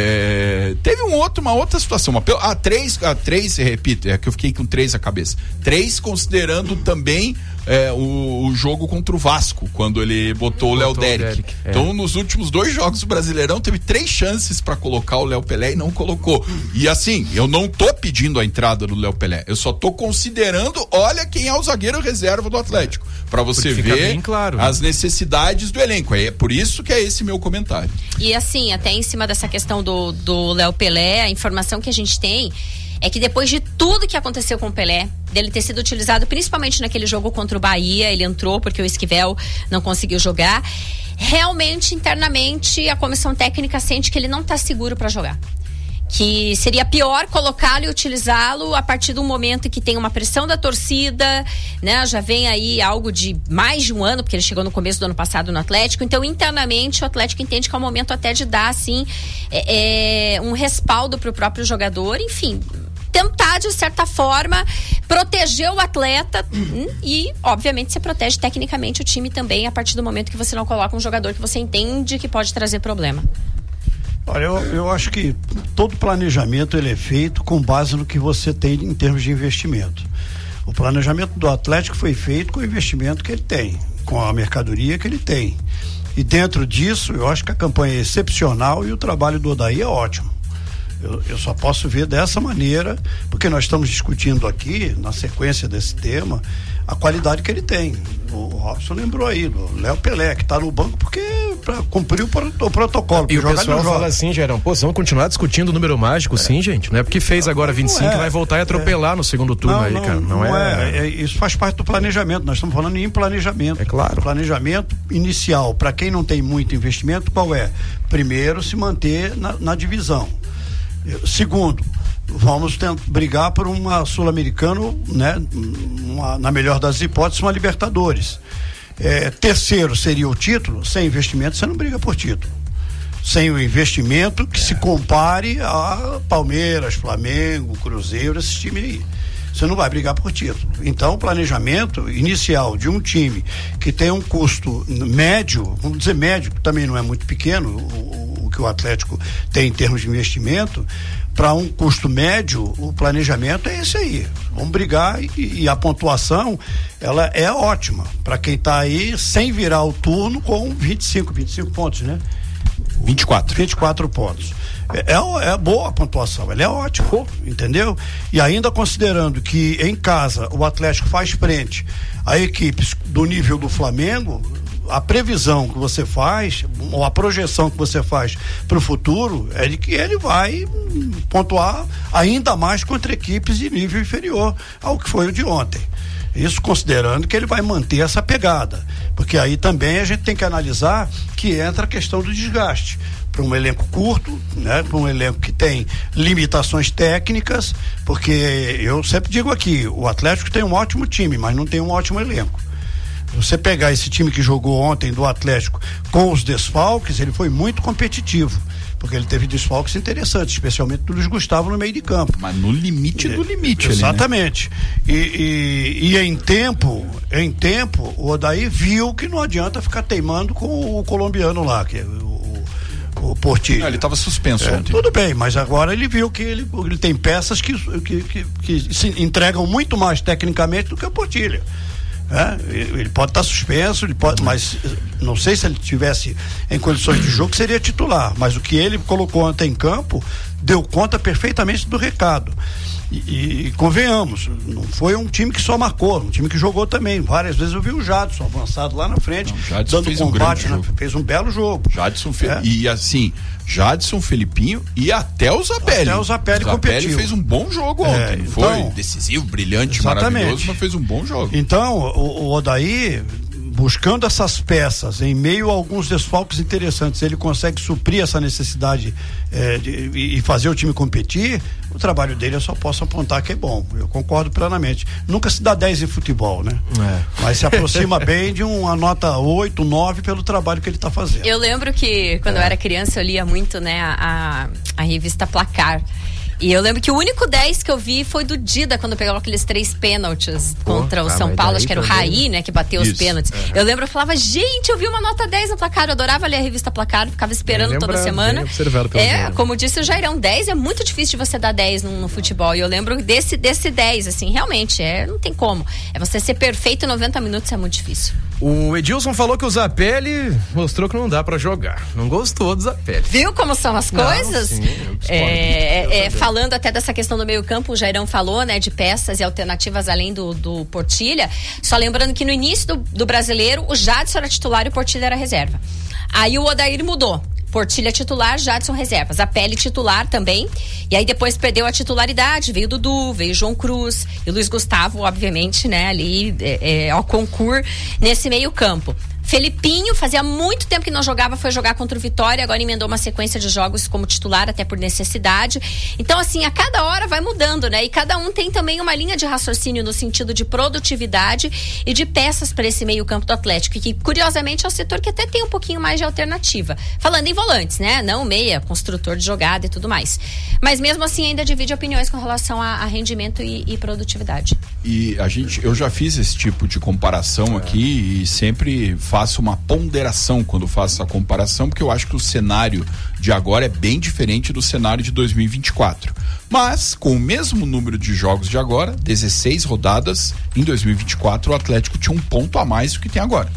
É, teve um outro, uma outra situação. Uma, ah, três, ah, três, repito, é que eu fiquei com três na cabeça. Três, considerando também é, o, o jogo contra o Vasco, quando ele botou o Léo Derek. É. Então, nos últimos dois jogos do Brasileirão, teve três chances para colocar o Léo Pelé e não colocou. E assim, eu não tô pedindo a entrada do Léo Pelé, eu só tô considerando, olha quem é o zagueiro reserva do Atlético, para você ver bem claro, né? As necessidades do elenco. É por isso que é esse meu comentário. E assim, até em cima dessa questão do, do Léo Pelé, a informação que a gente tem é que depois de tudo que aconteceu com o Pelé, dele ter sido utilizado principalmente naquele jogo contra o Bahia, ele entrou porque o Esquivel não conseguiu jogar, realmente internamente a comissão técnica sente que ele não está seguro para jogar, que seria pior colocá-lo e utilizá-lo a partir do momento que tem uma pressão da torcida, né? Já vem aí algo de mais de um ano, porque ele chegou no começo do ano passado no Atlético, então internamente o Atlético entende que é o momento até de dar, assim, é, é, um respaldo para o próprio jogador, enfim, tentar de certa forma proteger o atleta e obviamente você protege tecnicamente o time também a partir do momento que você não coloca um jogador que você entende que pode trazer problema. Olha, eu, eu acho que todo planejamento ele é feito com base no que você tem em termos de investimento. O planejamento do Atlético foi feito com o investimento que ele tem, com a mercadoria que ele tem. E dentro disso, eu acho que a campanha é excepcional e o trabalho do Odair é ótimo. Eu, eu só posso ver dessa maneira, porque nós estamos discutindo aqui, na sequência desse tema, a qualidade que ele tem. O Robson lembrou aí, do Léo Pelé, que está no banco porque para cumprir o, o protocolo. E o pessoal fala assim, Gerão, pô, vamos continuar discutindo o número mágico, é. sim, gente. Não é porque fez agora vinte e cinco é, que vai voltar e atropelar é. no segundo turno não, aí, não, cara. Não, não é... é. é. Isso faz parte do planejamento. Nós estamos falando em planejamento. É claro. Planejamento inicial, para quem não tem muito investimento, qual é? Primeiro, se manter na, na divisão. Segundo, vamos tentar brigar por uma Sul-Americana, né? Uma, na melhor das hipóteses, uma Libertadores. É, terceiro seria o título. Sem investimento você não briga por título. Sem o investimento que é. se compare a Palmeiras, Flamengo, Cruzeiro, esses times aí. Você não vai brigar por título. Então, o planejamento inicial de um time que tem um custo médio, vamos dizer médio, que também não é muito pequeno, o, o que o Atlético tem em termos de investimento, para um custo médio, o planejamento é esse aí. Vamos brigar e, e a pontuação, ela é ótima para quem está aí sem virar o turno com vinte e cinco pontos, né? vinte e quatro. vinte e quatro pontos. É, é boa a pontuação, ela é ótima, entendeu? E ainda considerando que em casa o Atlético faz frente a equipes do nível do Flamengo, a previsão que você faz, ou a projeção que você faz para o futuro é de que ele vai pontuar ainda mais contra equipes de nível inferior ao que foi o de ontem. Isso considerando que ele vai manter essa pegada, porque aí também a gente tem que analisar que entra a questão do desgaste para um elenco curto, né? Para um elenco que tem limitações técnicas, porque eu sempre digo aqui, o Atlético tem um ótimo time, mas não tem um ótimo elenco. Você pegar esse time que jogou ontem do Atlético com os desfalques, ele foi muito competitivo, porque ele teve desfalques interessantes, especialmente do Luiz Gustavo no meio de campo. Mas no limite do limite. Exatamente. Ali, né? e, e, e em tempo, em tempo, o Odair viu que não adianta ficar teimando com o colombiano lá, que é o, o Portillo. Ah, ele estava suspenso é, ontem. Tudo bem, mas agora ele viu que ele, ele tem peças que, que, que, que se entregam muito mais tecnicamente do que o Portillo. É, ele pode estar suspenso, ele pode, mas não sei se ele tivesse em condições de jogo seria titular, mas o que ele colocou ontem em campo deu conta perfeitamente do recado. E, e convenhamos, não foi um time que só marcou, um time que jogou também. Várias vezes eu vi o Jadson avançado lá na frente, não, dando fez combate, um né? fez um belo jogo. Jadson fe... é. E assim, Jadson, Felipinho e até o Zapelli. Até o Zapelli competiu. O Zapelli fez um bom jogo ontem. É, então, foi decisivo, brilhante, exatamente. Maravilhoso, mas fez um bom jogo. Então, o, o Odair, buscando essas peças em meio a alguns desfalques interessantes, ele consegue suprir essa necessidade é, de, e fazer o time competir. O trabalho dele eu só posso apontar que é bom, eu concordo plenamente. Nunca se dá dez em futebol, né? É. Mas se aproxima bem de uma nota oito, nove pelo trabalho que ele está fazendo. Eu lembro que quando é. eu era criança eu lia muito, né, a, a revista Placar. E eu lembro que o único dez que eu vi foi do Dida, quando pegou aqueles três pênaltis contra o ah, São Paulo, acho que era o Raí, né, que bateu Isso. os pênaltis. Uhum. Eu lembro, eu falava, gente, eu vi uma nota dez no Placar, eu adorava ler a revista Placar, ficava esperando toda semana. É, como disse o Jairão, dez é muito difícil de você dar dez no, no futebol. E eu lembro desse, desse dez, assim, realmente, é, não tem como. É você ser perfeito em noventa minutos é muito difícil. O Edilson falou que o Zapelli mostrou que não dá pra jogar. Não gostou do Zapelli. Viu como são as coisas? Não, sim, eu é, é, falando até dessa questão do meio campo, o Jairão falou, né, de peças e alternativas além do, do Portilha. Só lembrando que no início do, do Brasileiro, o Jadson era titular e o Portilha era reserva. Aí o Odair mudou. Portilha titular, Jadson reserva. Zapelli titular também. E aí depois perdeu a titularidade. Veio Dudu, veio João Cruz e Luiz Gustavo, obviamente, né, ali é, é, ao concurso nesse meio campo. Felipinho, fazia muito tempo que não jogava, foi jogar contra o Vitória, agora emendou uma sequência de jogos como titular, até por necessidade. Então, assim, a cada hora vai mudando, né? E cada um tem também uma linha de raciocínio no sentido de produtividade e de peças para esse meio campo do Atlético, que curiosamente é o setor que até tem um pouquinho mais de alternativa. Falando em volantes, né? Não meia, construtor de jogada e tudo mais. Mas mesmo assim ainda divide opiniões com relação a, a rendimento e, e produtividade. E a gente, eu já fiz esse tipo de comparação aqui e sempre faço uma ponderação quando faço essa comparação, porque eu acho que o cenário de agora é bem diferente do cenário de dois mil e vinte e quatro. Mas, com o mesmo número de jogos de agora, dezesseis rodadas, em dois mil e vinte e quatro o Atlético tinha um ponto a mais do que tem agora.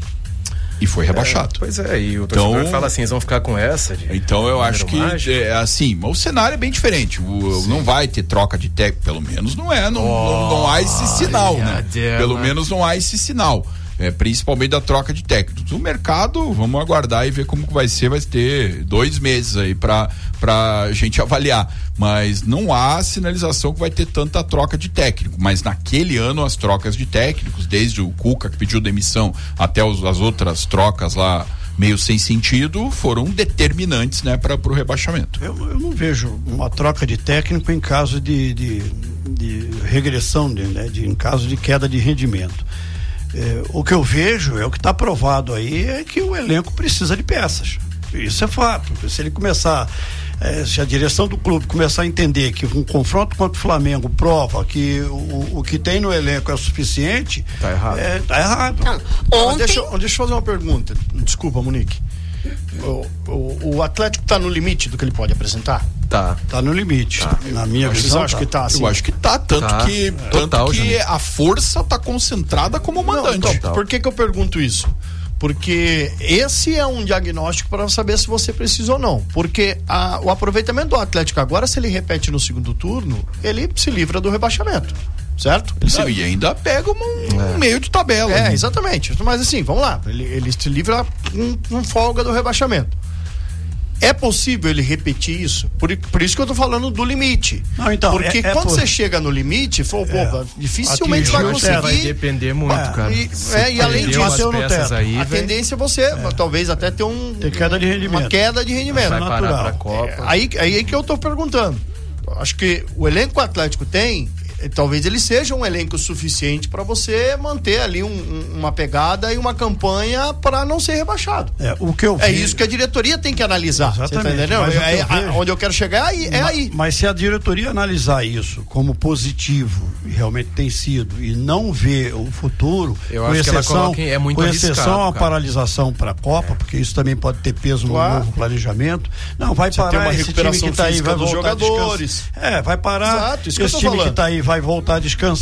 E foi rebaixado. É, pois é, e o torcedor então, fala assim, eles vão ficar com essa. De, então eu acho que, é, assim, o cenário é bem diferente. O, não vai ter troca de técnico, pelo menos não é, não, oh, não, não há esse sinal, né? Dela. Pelo menos não há esse sinal. É, principalmente da troca de técnicos. O mercado, vamos aguardar e ver como que vai ser, vai ter dois meses aí pra, pra gente avaliar, mas não há sinalização que vai ter tanta troca de técnico, mas naquele ano as trocas de técnicos, desde o Cuca que pediu demissão até os, as outras trocas lá meio sem sentido, foram determinantes, né, para o rebaixamento. Eu, eu não vejo uma troca de técnico em caso de, de, de regressão, de, né, de, em caso de queda de rendimento. É, o que eu vejo é o que está provado aí, é que o elenco precisa de peças. Isso é fato. Se ele começar, é, se a direção do clube começar a entender que um confronto contra o Flamengo prova que o, o que tem no elenco é o suficiente, tá errado. É, tá errado. Não, ontem... deixa, deixa eu fazer uma pergunta. Desculpa, Monique. O, o, o Atlético está no limite do que ele pode apresentar? Tá. Tá no limite. Tá. Na minha Vocês visão. Acho tá. que tá, assim. Eu acho que tá, tanto tá. que, É. tanto Total, que Janete. a força tá concentrada como mandante. Não, então, por que que eu pergunto isso? Porque esse é um diagnóstico para saber se você precisa ou não. Porque a, o aproveitamento do Atlético agora, se ele repete no segundo turno, ele se livra do rebaixamento. Certo? Ele Não, se... E ainda pega um, um meio de tabela. É, né? exatamente. Mas assim, vamos lá. Ele, ele se livra com, com folga do rebaixamento. É possível ele repetir isso? Por, por isso que eu tô falando do limite. Não, então, Porque é, é quando por... você chega no limite, fala, pô, é. dificilmente vai conseguir. Vai depender muito, é. cara. E, é, e além disso, bateu no teto. Aí, a véio. tendência é você, é. talvez até ter um, Tem queda de rendimento. uma queda de rendimento. Vai natural. parar pra Copa. É, aí, aí é que eu tô perguntando. Acho que o elenco que o Atlético tem, talvez ele seja um elenco suficiente para você manter ali um, um, uma pegada e uma campanha para não ser rebaixado. É, o que eu é vi... isso que a diretoria tem que analisar. Exatamente. Você tá entendendo? É, é, eu onde eu quero chegar é aí. É mas, aí. mas se a diretoria analisar isso como positivo, e realmente tem sido, e não ver o futuro, eu com acho exceção, que ela coloca, é muito com exceção a cara. paralisação para a Copa, é. porque isso também pode ter peso no claro. novo planejamento. Não, vai você parar tem uma esse recuperação time que tá aí, vai dos voltar jogadores. É, vai parar. Exato, isso que esse eu tô time falando. que tá aí vai voltar descansado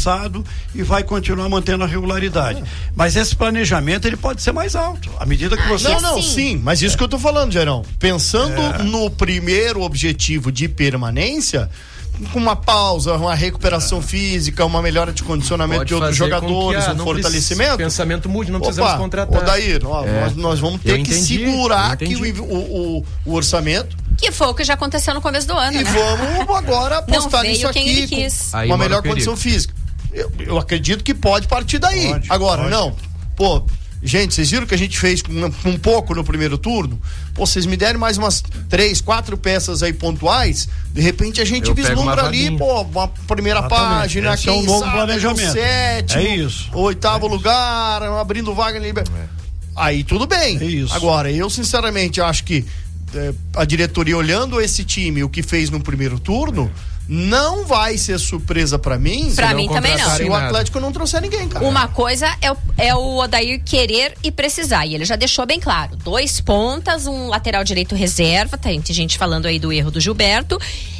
e vai continuar mantendo a regularidade. É. Mas esse planejamento ele pode ser mais alto. À medida que você... Não, não, assim, sim, mas isso é. que eu tô falando, Gerão. Pensando É. no primeiro objetivo de permanência, com uma pausa, uma recuperação é. física, uma melhora de condicionamento Pode de outros jogadores, que, ah, um fortalecimento. O pensamento mude, não Opa, precisamos contratar. Odair, ó, é. nós, nós vamos ter Eu que entendi, segurar aqui o, o, o orçamento. Que foi o que já aconteceu no começo do ano, E né? vamos agora apostar Não nisso veio quem ele aqui quis. com Aí uma mora melhor o perigo. condição física. Eu, eu acredito que pode partir daí. Pode, agora, pode. não. Pô, gente, vocês viram que a gente fez com um, um pouco no primeiro turno? Pô, vocês me derem mais umas três, quatro peças aí pontuais, de repente a gente Eu pego vislumbra uma ali, vaguinha. pô, uma primeira Exatamente. página, Esse é quem um novo sabe, planejamento. sétimo, É isso. oitavo É isso. lugar, abrindo vaga ali. É. Aí tudo bem. É isso. Agora, eu sinceramente acho que é, a diretoria olhando esse time, o que fez no primeiro turno, não vai ser surpresa pra mim. Pra se mim também não. Se o Atlético não trouxer ninguém, cara. Uma coisa é o, é o Odair querer e precisar, e ele já deixou bem claro, dois pontas, um lateral direito reserva, tem gente falando aí do erro do Gilberto,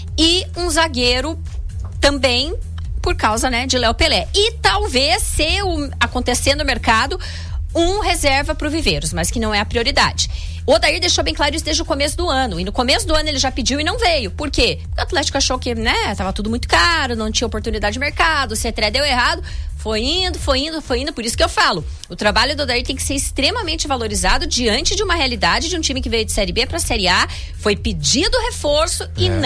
e um zagueiro também por causa, né, de Léo Pelé. E talvez, se o, acontecer no mercado, um reserva pro Viveiros, mas que não é a prioridade. O Odair deixou bem claro isso desde o começo do ano. E no começo do ano ele já pediu e não veio. Por quê? Porque o Atlético achou que, né, tava tudo muito caro, não tinha oportunidade de mercado, o Cetré deu errado. Foi indo, foi indo, foi indo. Por isso que eu falo, o trabalho do Odair tem que ser extremamente valorizado diante de uma realidade de um time que veio de Série B pra Série A, foi pedido reforço é. e não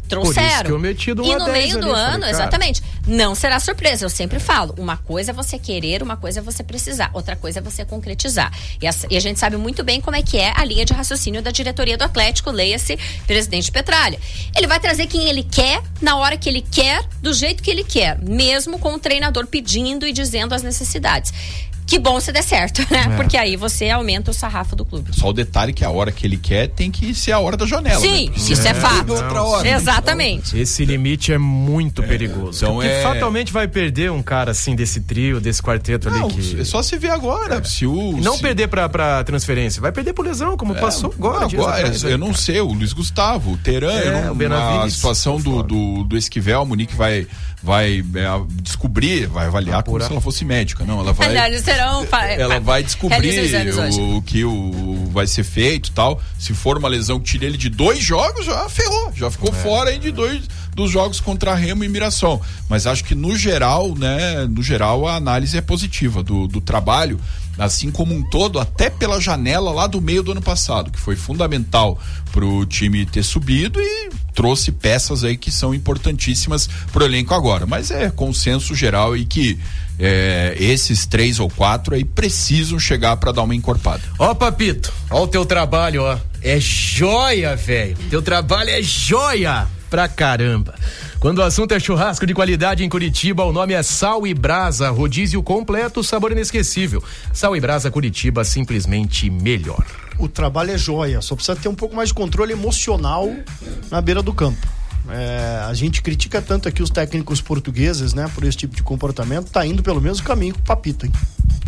trouxeram. Por isso que eu meti do um e a no dez meio do ali, ano, falei, cara. exatamente, não será surpresa. Eu sempre falo, uma coisa é você querer, uma coisa é você precisar, outra coisa é você concretizar. E a, e a gente sabe muito bem como é que é a linha de raciocínio da diretoria do Atlético, leia-se presidente Petralha. Ele vai trazer quem ele quer, na hora que ele quer, do jeito que ele quer, mesmo com o treinador pedindo e dizendo as necessidades. Que bom se der certo, né? É. Porque aí você aumenta o sarrafo do clube. Só o detalhe que a hora que ele quer tem que ser a hora da janela. Sim, né? isso é, é fato. Outra hora. Exatamente. Esse limite é muito é, perigoso. Então porque é... fatalmente vai perder um cara assim desse trio, desse quarteto não, ali que... é só se ver agora. É. Se o, não se... perder pra, pra transferência, vai perder por lesão, como é, passou agora. Não, agora atrás, eu não sei, o Luiz Gustavo, o Teran, é, não, o Benavides, a situação do, do, do Esquivel, a Monique vai, vai é, descobrir, vai avaliar como se ela fosse médica. Não, ela vai... Aliás, serão... Ela vai descobrir o, o que o, vai ser feito e tal. Se for uma lesão que tire ele de dois jogos, já ferrou. Já ficou é. fora aí de dois dos jogos contra Remo e Mirassol. Mas acho que no geral, né, no geral a análise é positiva do, do trabalho, assim como um todo, até pela janela lá do meio do ano passado, que foi fundamental pro time ter subido e trouxe peças aí que são importantíssimas pro elenco agora. Mas é consenso geral e que É, esses três ou quatro aí precisam chegar pra dar uma encorpada. Ó, Papito, ó o teu trabalho, ó. É joia, velho. Teu trabalho é joia pra caramba. Quando o assunto é churrasco de qualidade em Curitiba, o nome é Sal e Brasa, rodízio completo, sabor inesquecível. Sal e Brasa Curitiba, simplesmente melhor. O trabalho é joia, só precisa ter um pouco mais de controle emocional na beira do campo. É, a gente critica tanto aqui os técnicos portugueses, né, por esse tipo de comportamento, tá indo pelo mesmo caminho que o Papito, hein?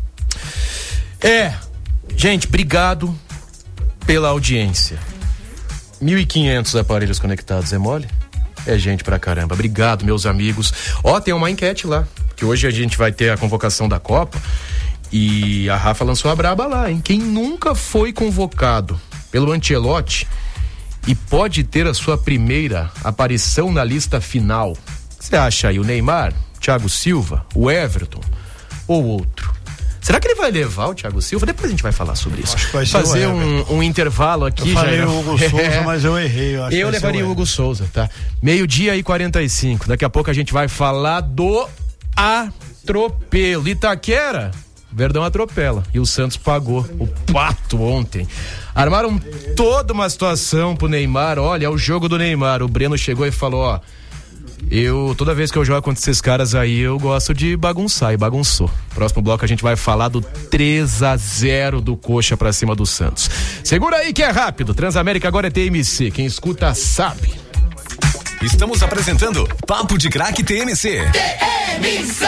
É, gente, obrigado pela audiência. mil e quinhentos aparelhos conectados, é mole? É gente pra caramba, obrigado, meus amigos. Ó, tem uma enquete lá, que hoje a gente vai ter a convocação da Copa e a Rafa lançou a braba lá, hein? Quem nunca foi convocado pelo Ancelotti e pode ter a sua primeira aparição na lista final. Você acha aí o Neymar, Thiago Silva, o Everton ou outro? Será que ele vai levar o Thiago Silva? Depois a gente vai falar sobre isso. Acho que vai ser fazer um, um intervalo aqui. Eu falei já... o Hugo Souza, é. mas eu errei. Eu, acho eu levaria o Hugo Souza, tá? Meio-dia e quarenta e cinco. Daqui a pouco a gente vai falar do atropelo. Itaquera, Verdão atropela. E o Santos pagou o pato ontem. Armaram toda uma situação pro Neymar. Olha, é o jogo do Neymar. O Breno chegou e falou, ó, eu, toda vez que eu jogo contra esses caras aí, eu gosto de bagunçar, e bagunçou. Próximo bloco a gente vai falar do três a zero do Coxa pra cima do Santos. Segura aí que é rápido. Transamérica agora é T M C. Quem escuta sabe. Estamos apresentando Papo de Craque T M C. T M C.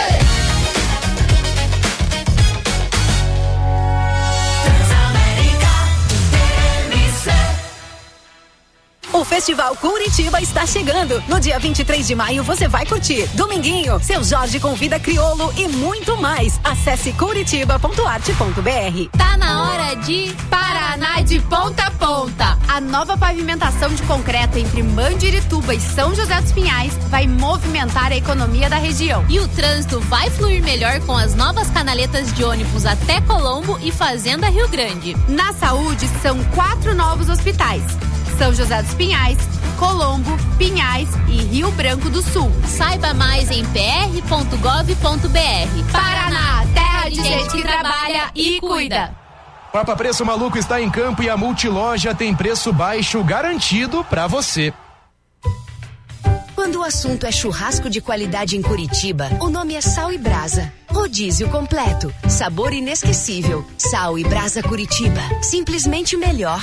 O Festival Curitiba está chegando. No dia vinte e três de maio você vai curtir Dominguinho, Seu Jorge convida Criolo e muito mais. Acesse curitiba ponto arte ponto br. Tá na hora de Paraná de ponta a ponta. A nova pavimentação de concreto entre Mandirituba e São José dos Pinhais vai movimentar a economia da região. E o trânsito vai fluir melhor com as novas canaletas de ônibus até Colombo e Fazenda Rio Grande. Na saúde são quatro novos hospitais: São José dos Pinhais, Colombo, Pinhais e Rio Branco do Sul. Saiba mais em p r ponto gov ponto b r. Paraná, terra de gente que trabalha e cuida. Papa Preço Maluco está em campo e a Multiloja tem preço baixo garantido pra você. Quando o assunto é churrasco de qualidade em Curitiba, o nome é Sal e Brasa. Rodízio completo, sabor inesquecível. Sal e Brasa Curitiba, simplesmente melhor.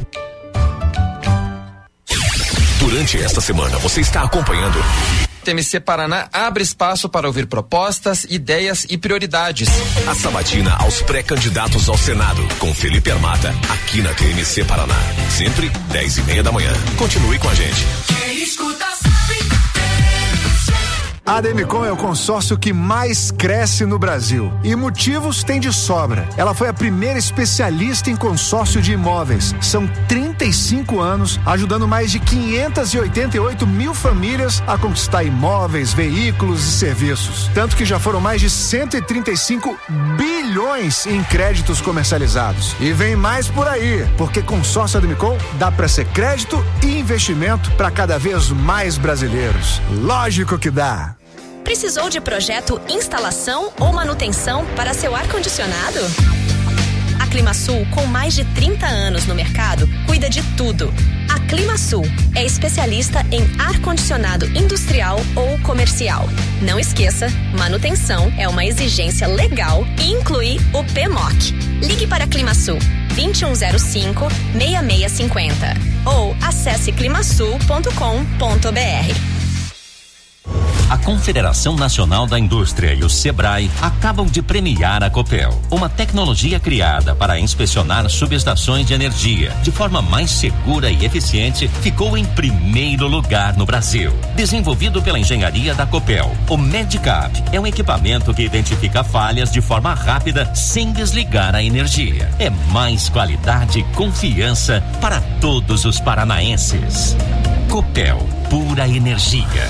Durante esta semana, você está acompanhando. T M C Paraná abre espaço para ouvir propostas, ideias e prioridades. A sabatina aos pré-candidatos ao Senado, com Felipe Armata, aqui na T M C Paraná. Sempre dez e meia da manhã. Continue com a gente. Quem escuta sabe. A Ademicon é o consórcio que mais cresce no Brasil. E motivos tem de sobra. Ela foi a primeira especialista em consórcio de imóveis. São trinta e cinco anos ajudando mais de quinhentas e oitenta e oito mil famílias a conquistar imóveis, veículos e serviços. Tanto que já foram mais de cento e trinta e cinco bilhões em créditos comercializados. E vem mais por aí, porque consórcio Ademicon dá para ser crédito e investimento para cada vez mais brasileiros. Lógico que dá. Precisou de projeto, instalação ou manutenção para seu ar-condicionado? A Climasul, com mais de trinta anos no mercado, cuida de tudo. A Climasul é especialista em ar-condicionado industrial ou comercial. Não esqueça, manutenção é uma exigência legal e inclui o P M O C. Ligue para a Climasul vinte e um zero cinco, seis seis cinco zero ou acesse climasul ponto com ponto br. A Confederação Nacional da Indústria e o Sebrae acabam de premiar a Copel, uma tecnologia criada para inspecionar subestações de energia de forma mais segura e eficiente, ficou em primeiro lugar no Brasil. Desenvolvido pela engenharia da Copel, o Medicap é um equipamento que identifica falhas de forma rápida sem desligar a energia. É mais qualidade e confiança para todos os paranaenses. Copel, pura energia.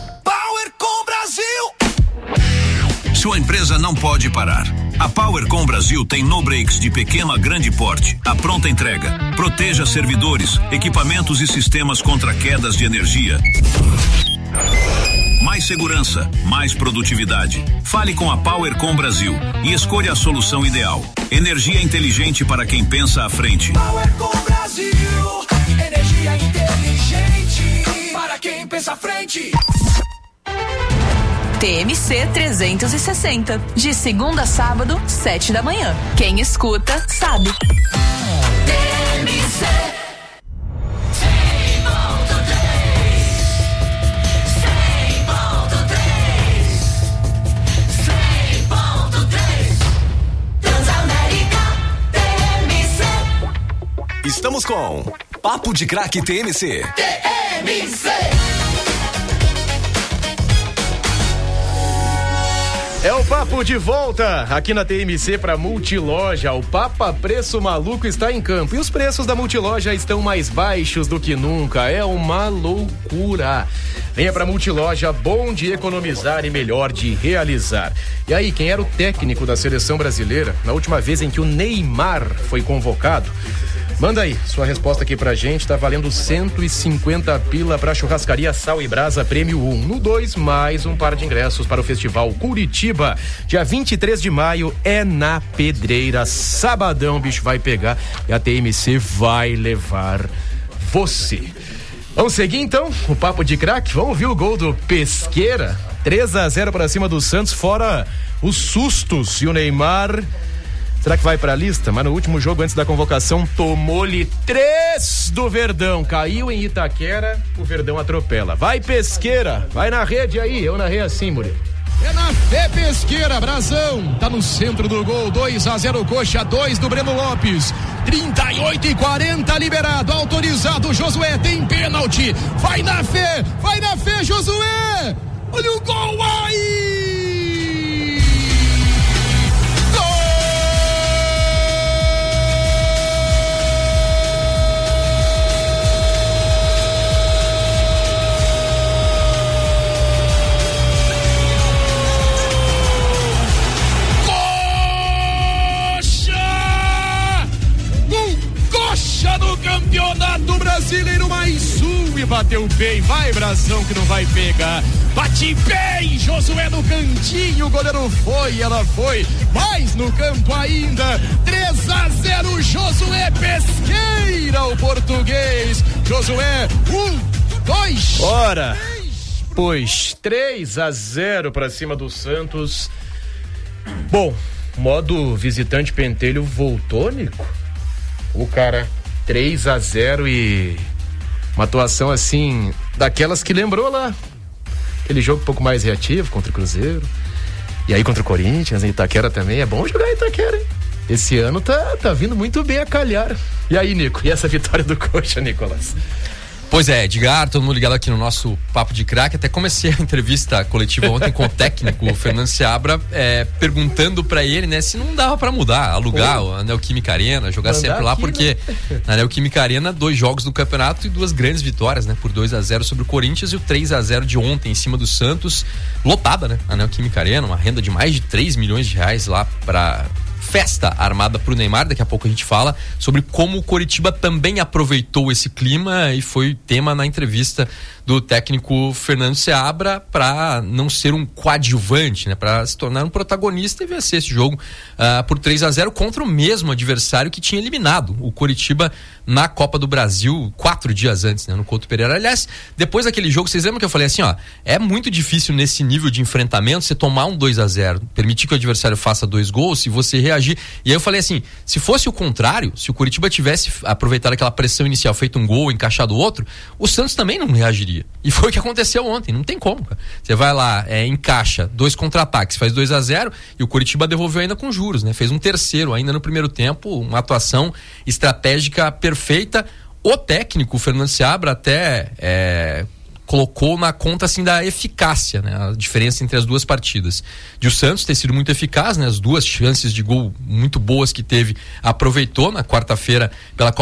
Sua empresa não pode parar. A PowerCom Brasil tem no breaks de pequeno a grande porte, a pronta entrega. Proteja servidores, equipamentos e sistemas contra quedas de energia. Mais segurança, mais produtividade. Fale com a PowerCom Brasil e escolha a solução ideal. Energia inteligente para quem pensa à frente. PowerCom Brasil, energia inteligente para quem pensa à frente. T M C trezentos e sessenta, de segunda a sábado, sete da manhã. Quem escuta, sabe. T M C cem ponto três, cem ponto três, cem ponto três, Transamérica T M C. Estamos com Papo de Craque T M C. T M C. É o papo de volta aqui na T M C para Multiloja. O Papa Preço Maluco está em campo e os preços da Multiloja estão mais baixos do que nunca. É uma loucura. Venha para Multiloja, bom de economizar e melhor de realizar. E aí, quem era o técnico da seleção brasileira na última vez em que o Neymar foi convocado? Manda aí sua resposta aqui pra gente, tá valendo cento e cinquenta pila pra Churrascaria Sal e Brasa Prêmio um. No dois, mais um par de ingressos para o Festival Curitiba. Dia vinte e três de maio é na Pedreira. Sabadão, o bicho vai pegar e a T M C vai levar você. Vamos seguir então o Papo de Craque? Vamos ver o gol do Pesqueira. três a zero para cima do Santos, fora os sustos. E o Neymar... será que vai pra lista? Mas no último jogo, antes da convocação, tomou-lhe três do Verdão. Caiu em Itaquera, o Verdão atropela. Vai, Pesqueira, vai na rede aí. Eu narrei assim, Murilo. É na fé, Pesqueira, Brasão, tá no centro do gol, dois a zero Coxa, dois do Breno Lopes, trinta e oito e quarenta liberado, autorizado, Josué tem pênalti, vai na fé, vai na fé, Josué, olha o gol aí! Campeonato Brasileiro mais um e bateu bem, vai Brasão que não vai pegar, bate bem, Josué no cantinho, o goleiro foi, ela foi, mais no campo ainda, três a zero Josué Pesqueira, o português, Josué, um, dois, ora, pois, três a zero pra cima do Santos. Bom, modo visitante Pentelho voltou, Nico? O cara... três a zero e uma atuação assim, daquelas que lembrou lá aquele jogo um pouco mais reativo contra o Cruzeiro e aí contra o Corinthians, em Itaquera também, é bom jogar em Itaquera, hein? Esse ano tá, tá vindo muito bem a calhar. E aí, Nico, e essa vitória do Coxa, Nicolas? Pois é, Edgar, todo mundo ligado aqui no nosso Papo de Craque. Até comecei a entrevista coletiva ontem com o técnico, o Fernando Seabra, é, perguntando pra ele, né, se não dava pra mudar, alugar Oi. a Neoquímica Arena, jogar Mandar sempre lá, aqui, porque né? na Neoquímica Arena, dois jogos do campeonato e duas grandes vitórias, né, por dois a zero sobre o Corinthians e o três a zero de ontem em cima do Santos, lotada, né, a Neoquímica Arena, uma renda de mais de três milhões de reais lá pra festa armada pro Neymar. Daqui a pouco a gente fala sobre como o Coritiba também aproveitou esse clima e foi tema na entrevista do técnico Fernando Seabra para não ser um coadjuvante, né, para se tornar um protagonista e vencer esse jogo uh, por três a zero contra o mesmo adversário que tinha eliminado o Coritiba na Copa do Brasil quatro dias antes, né, no Couto Pereira. Aliás, depois daquele jogo, vocês lembram que eu falei assim, ó, é muito difícil nesse nível de enfrentamento você tomar um dois a zero, permitir que o adversário faça dois gols, se você reagir. E aí eu falei assim, se fosse o contrário, se o Coritiba tivesse aproveitado aquela pressão inicial, feito um gol, encaixado outro, o Santos também não reagiria. E foi o que aconteceu ontem, não tem como, cara. Você vai lá, é, encaixa dois contra-ataques, faz dois a zero e o Coritiba devolveu ainda com juros, né? Fez um terceiro ainda no primeiro tempo, uma atuação estratégica perfeita. O técnico, o Fernando Seabra, até é, colocou na conta assim da eficácia, né? A diferença entre as duas partidas. De o Santos ter sido muito eficaz, né? As duas chances de gol muito boas que teve, aproveitou na quarta-feira pela Copa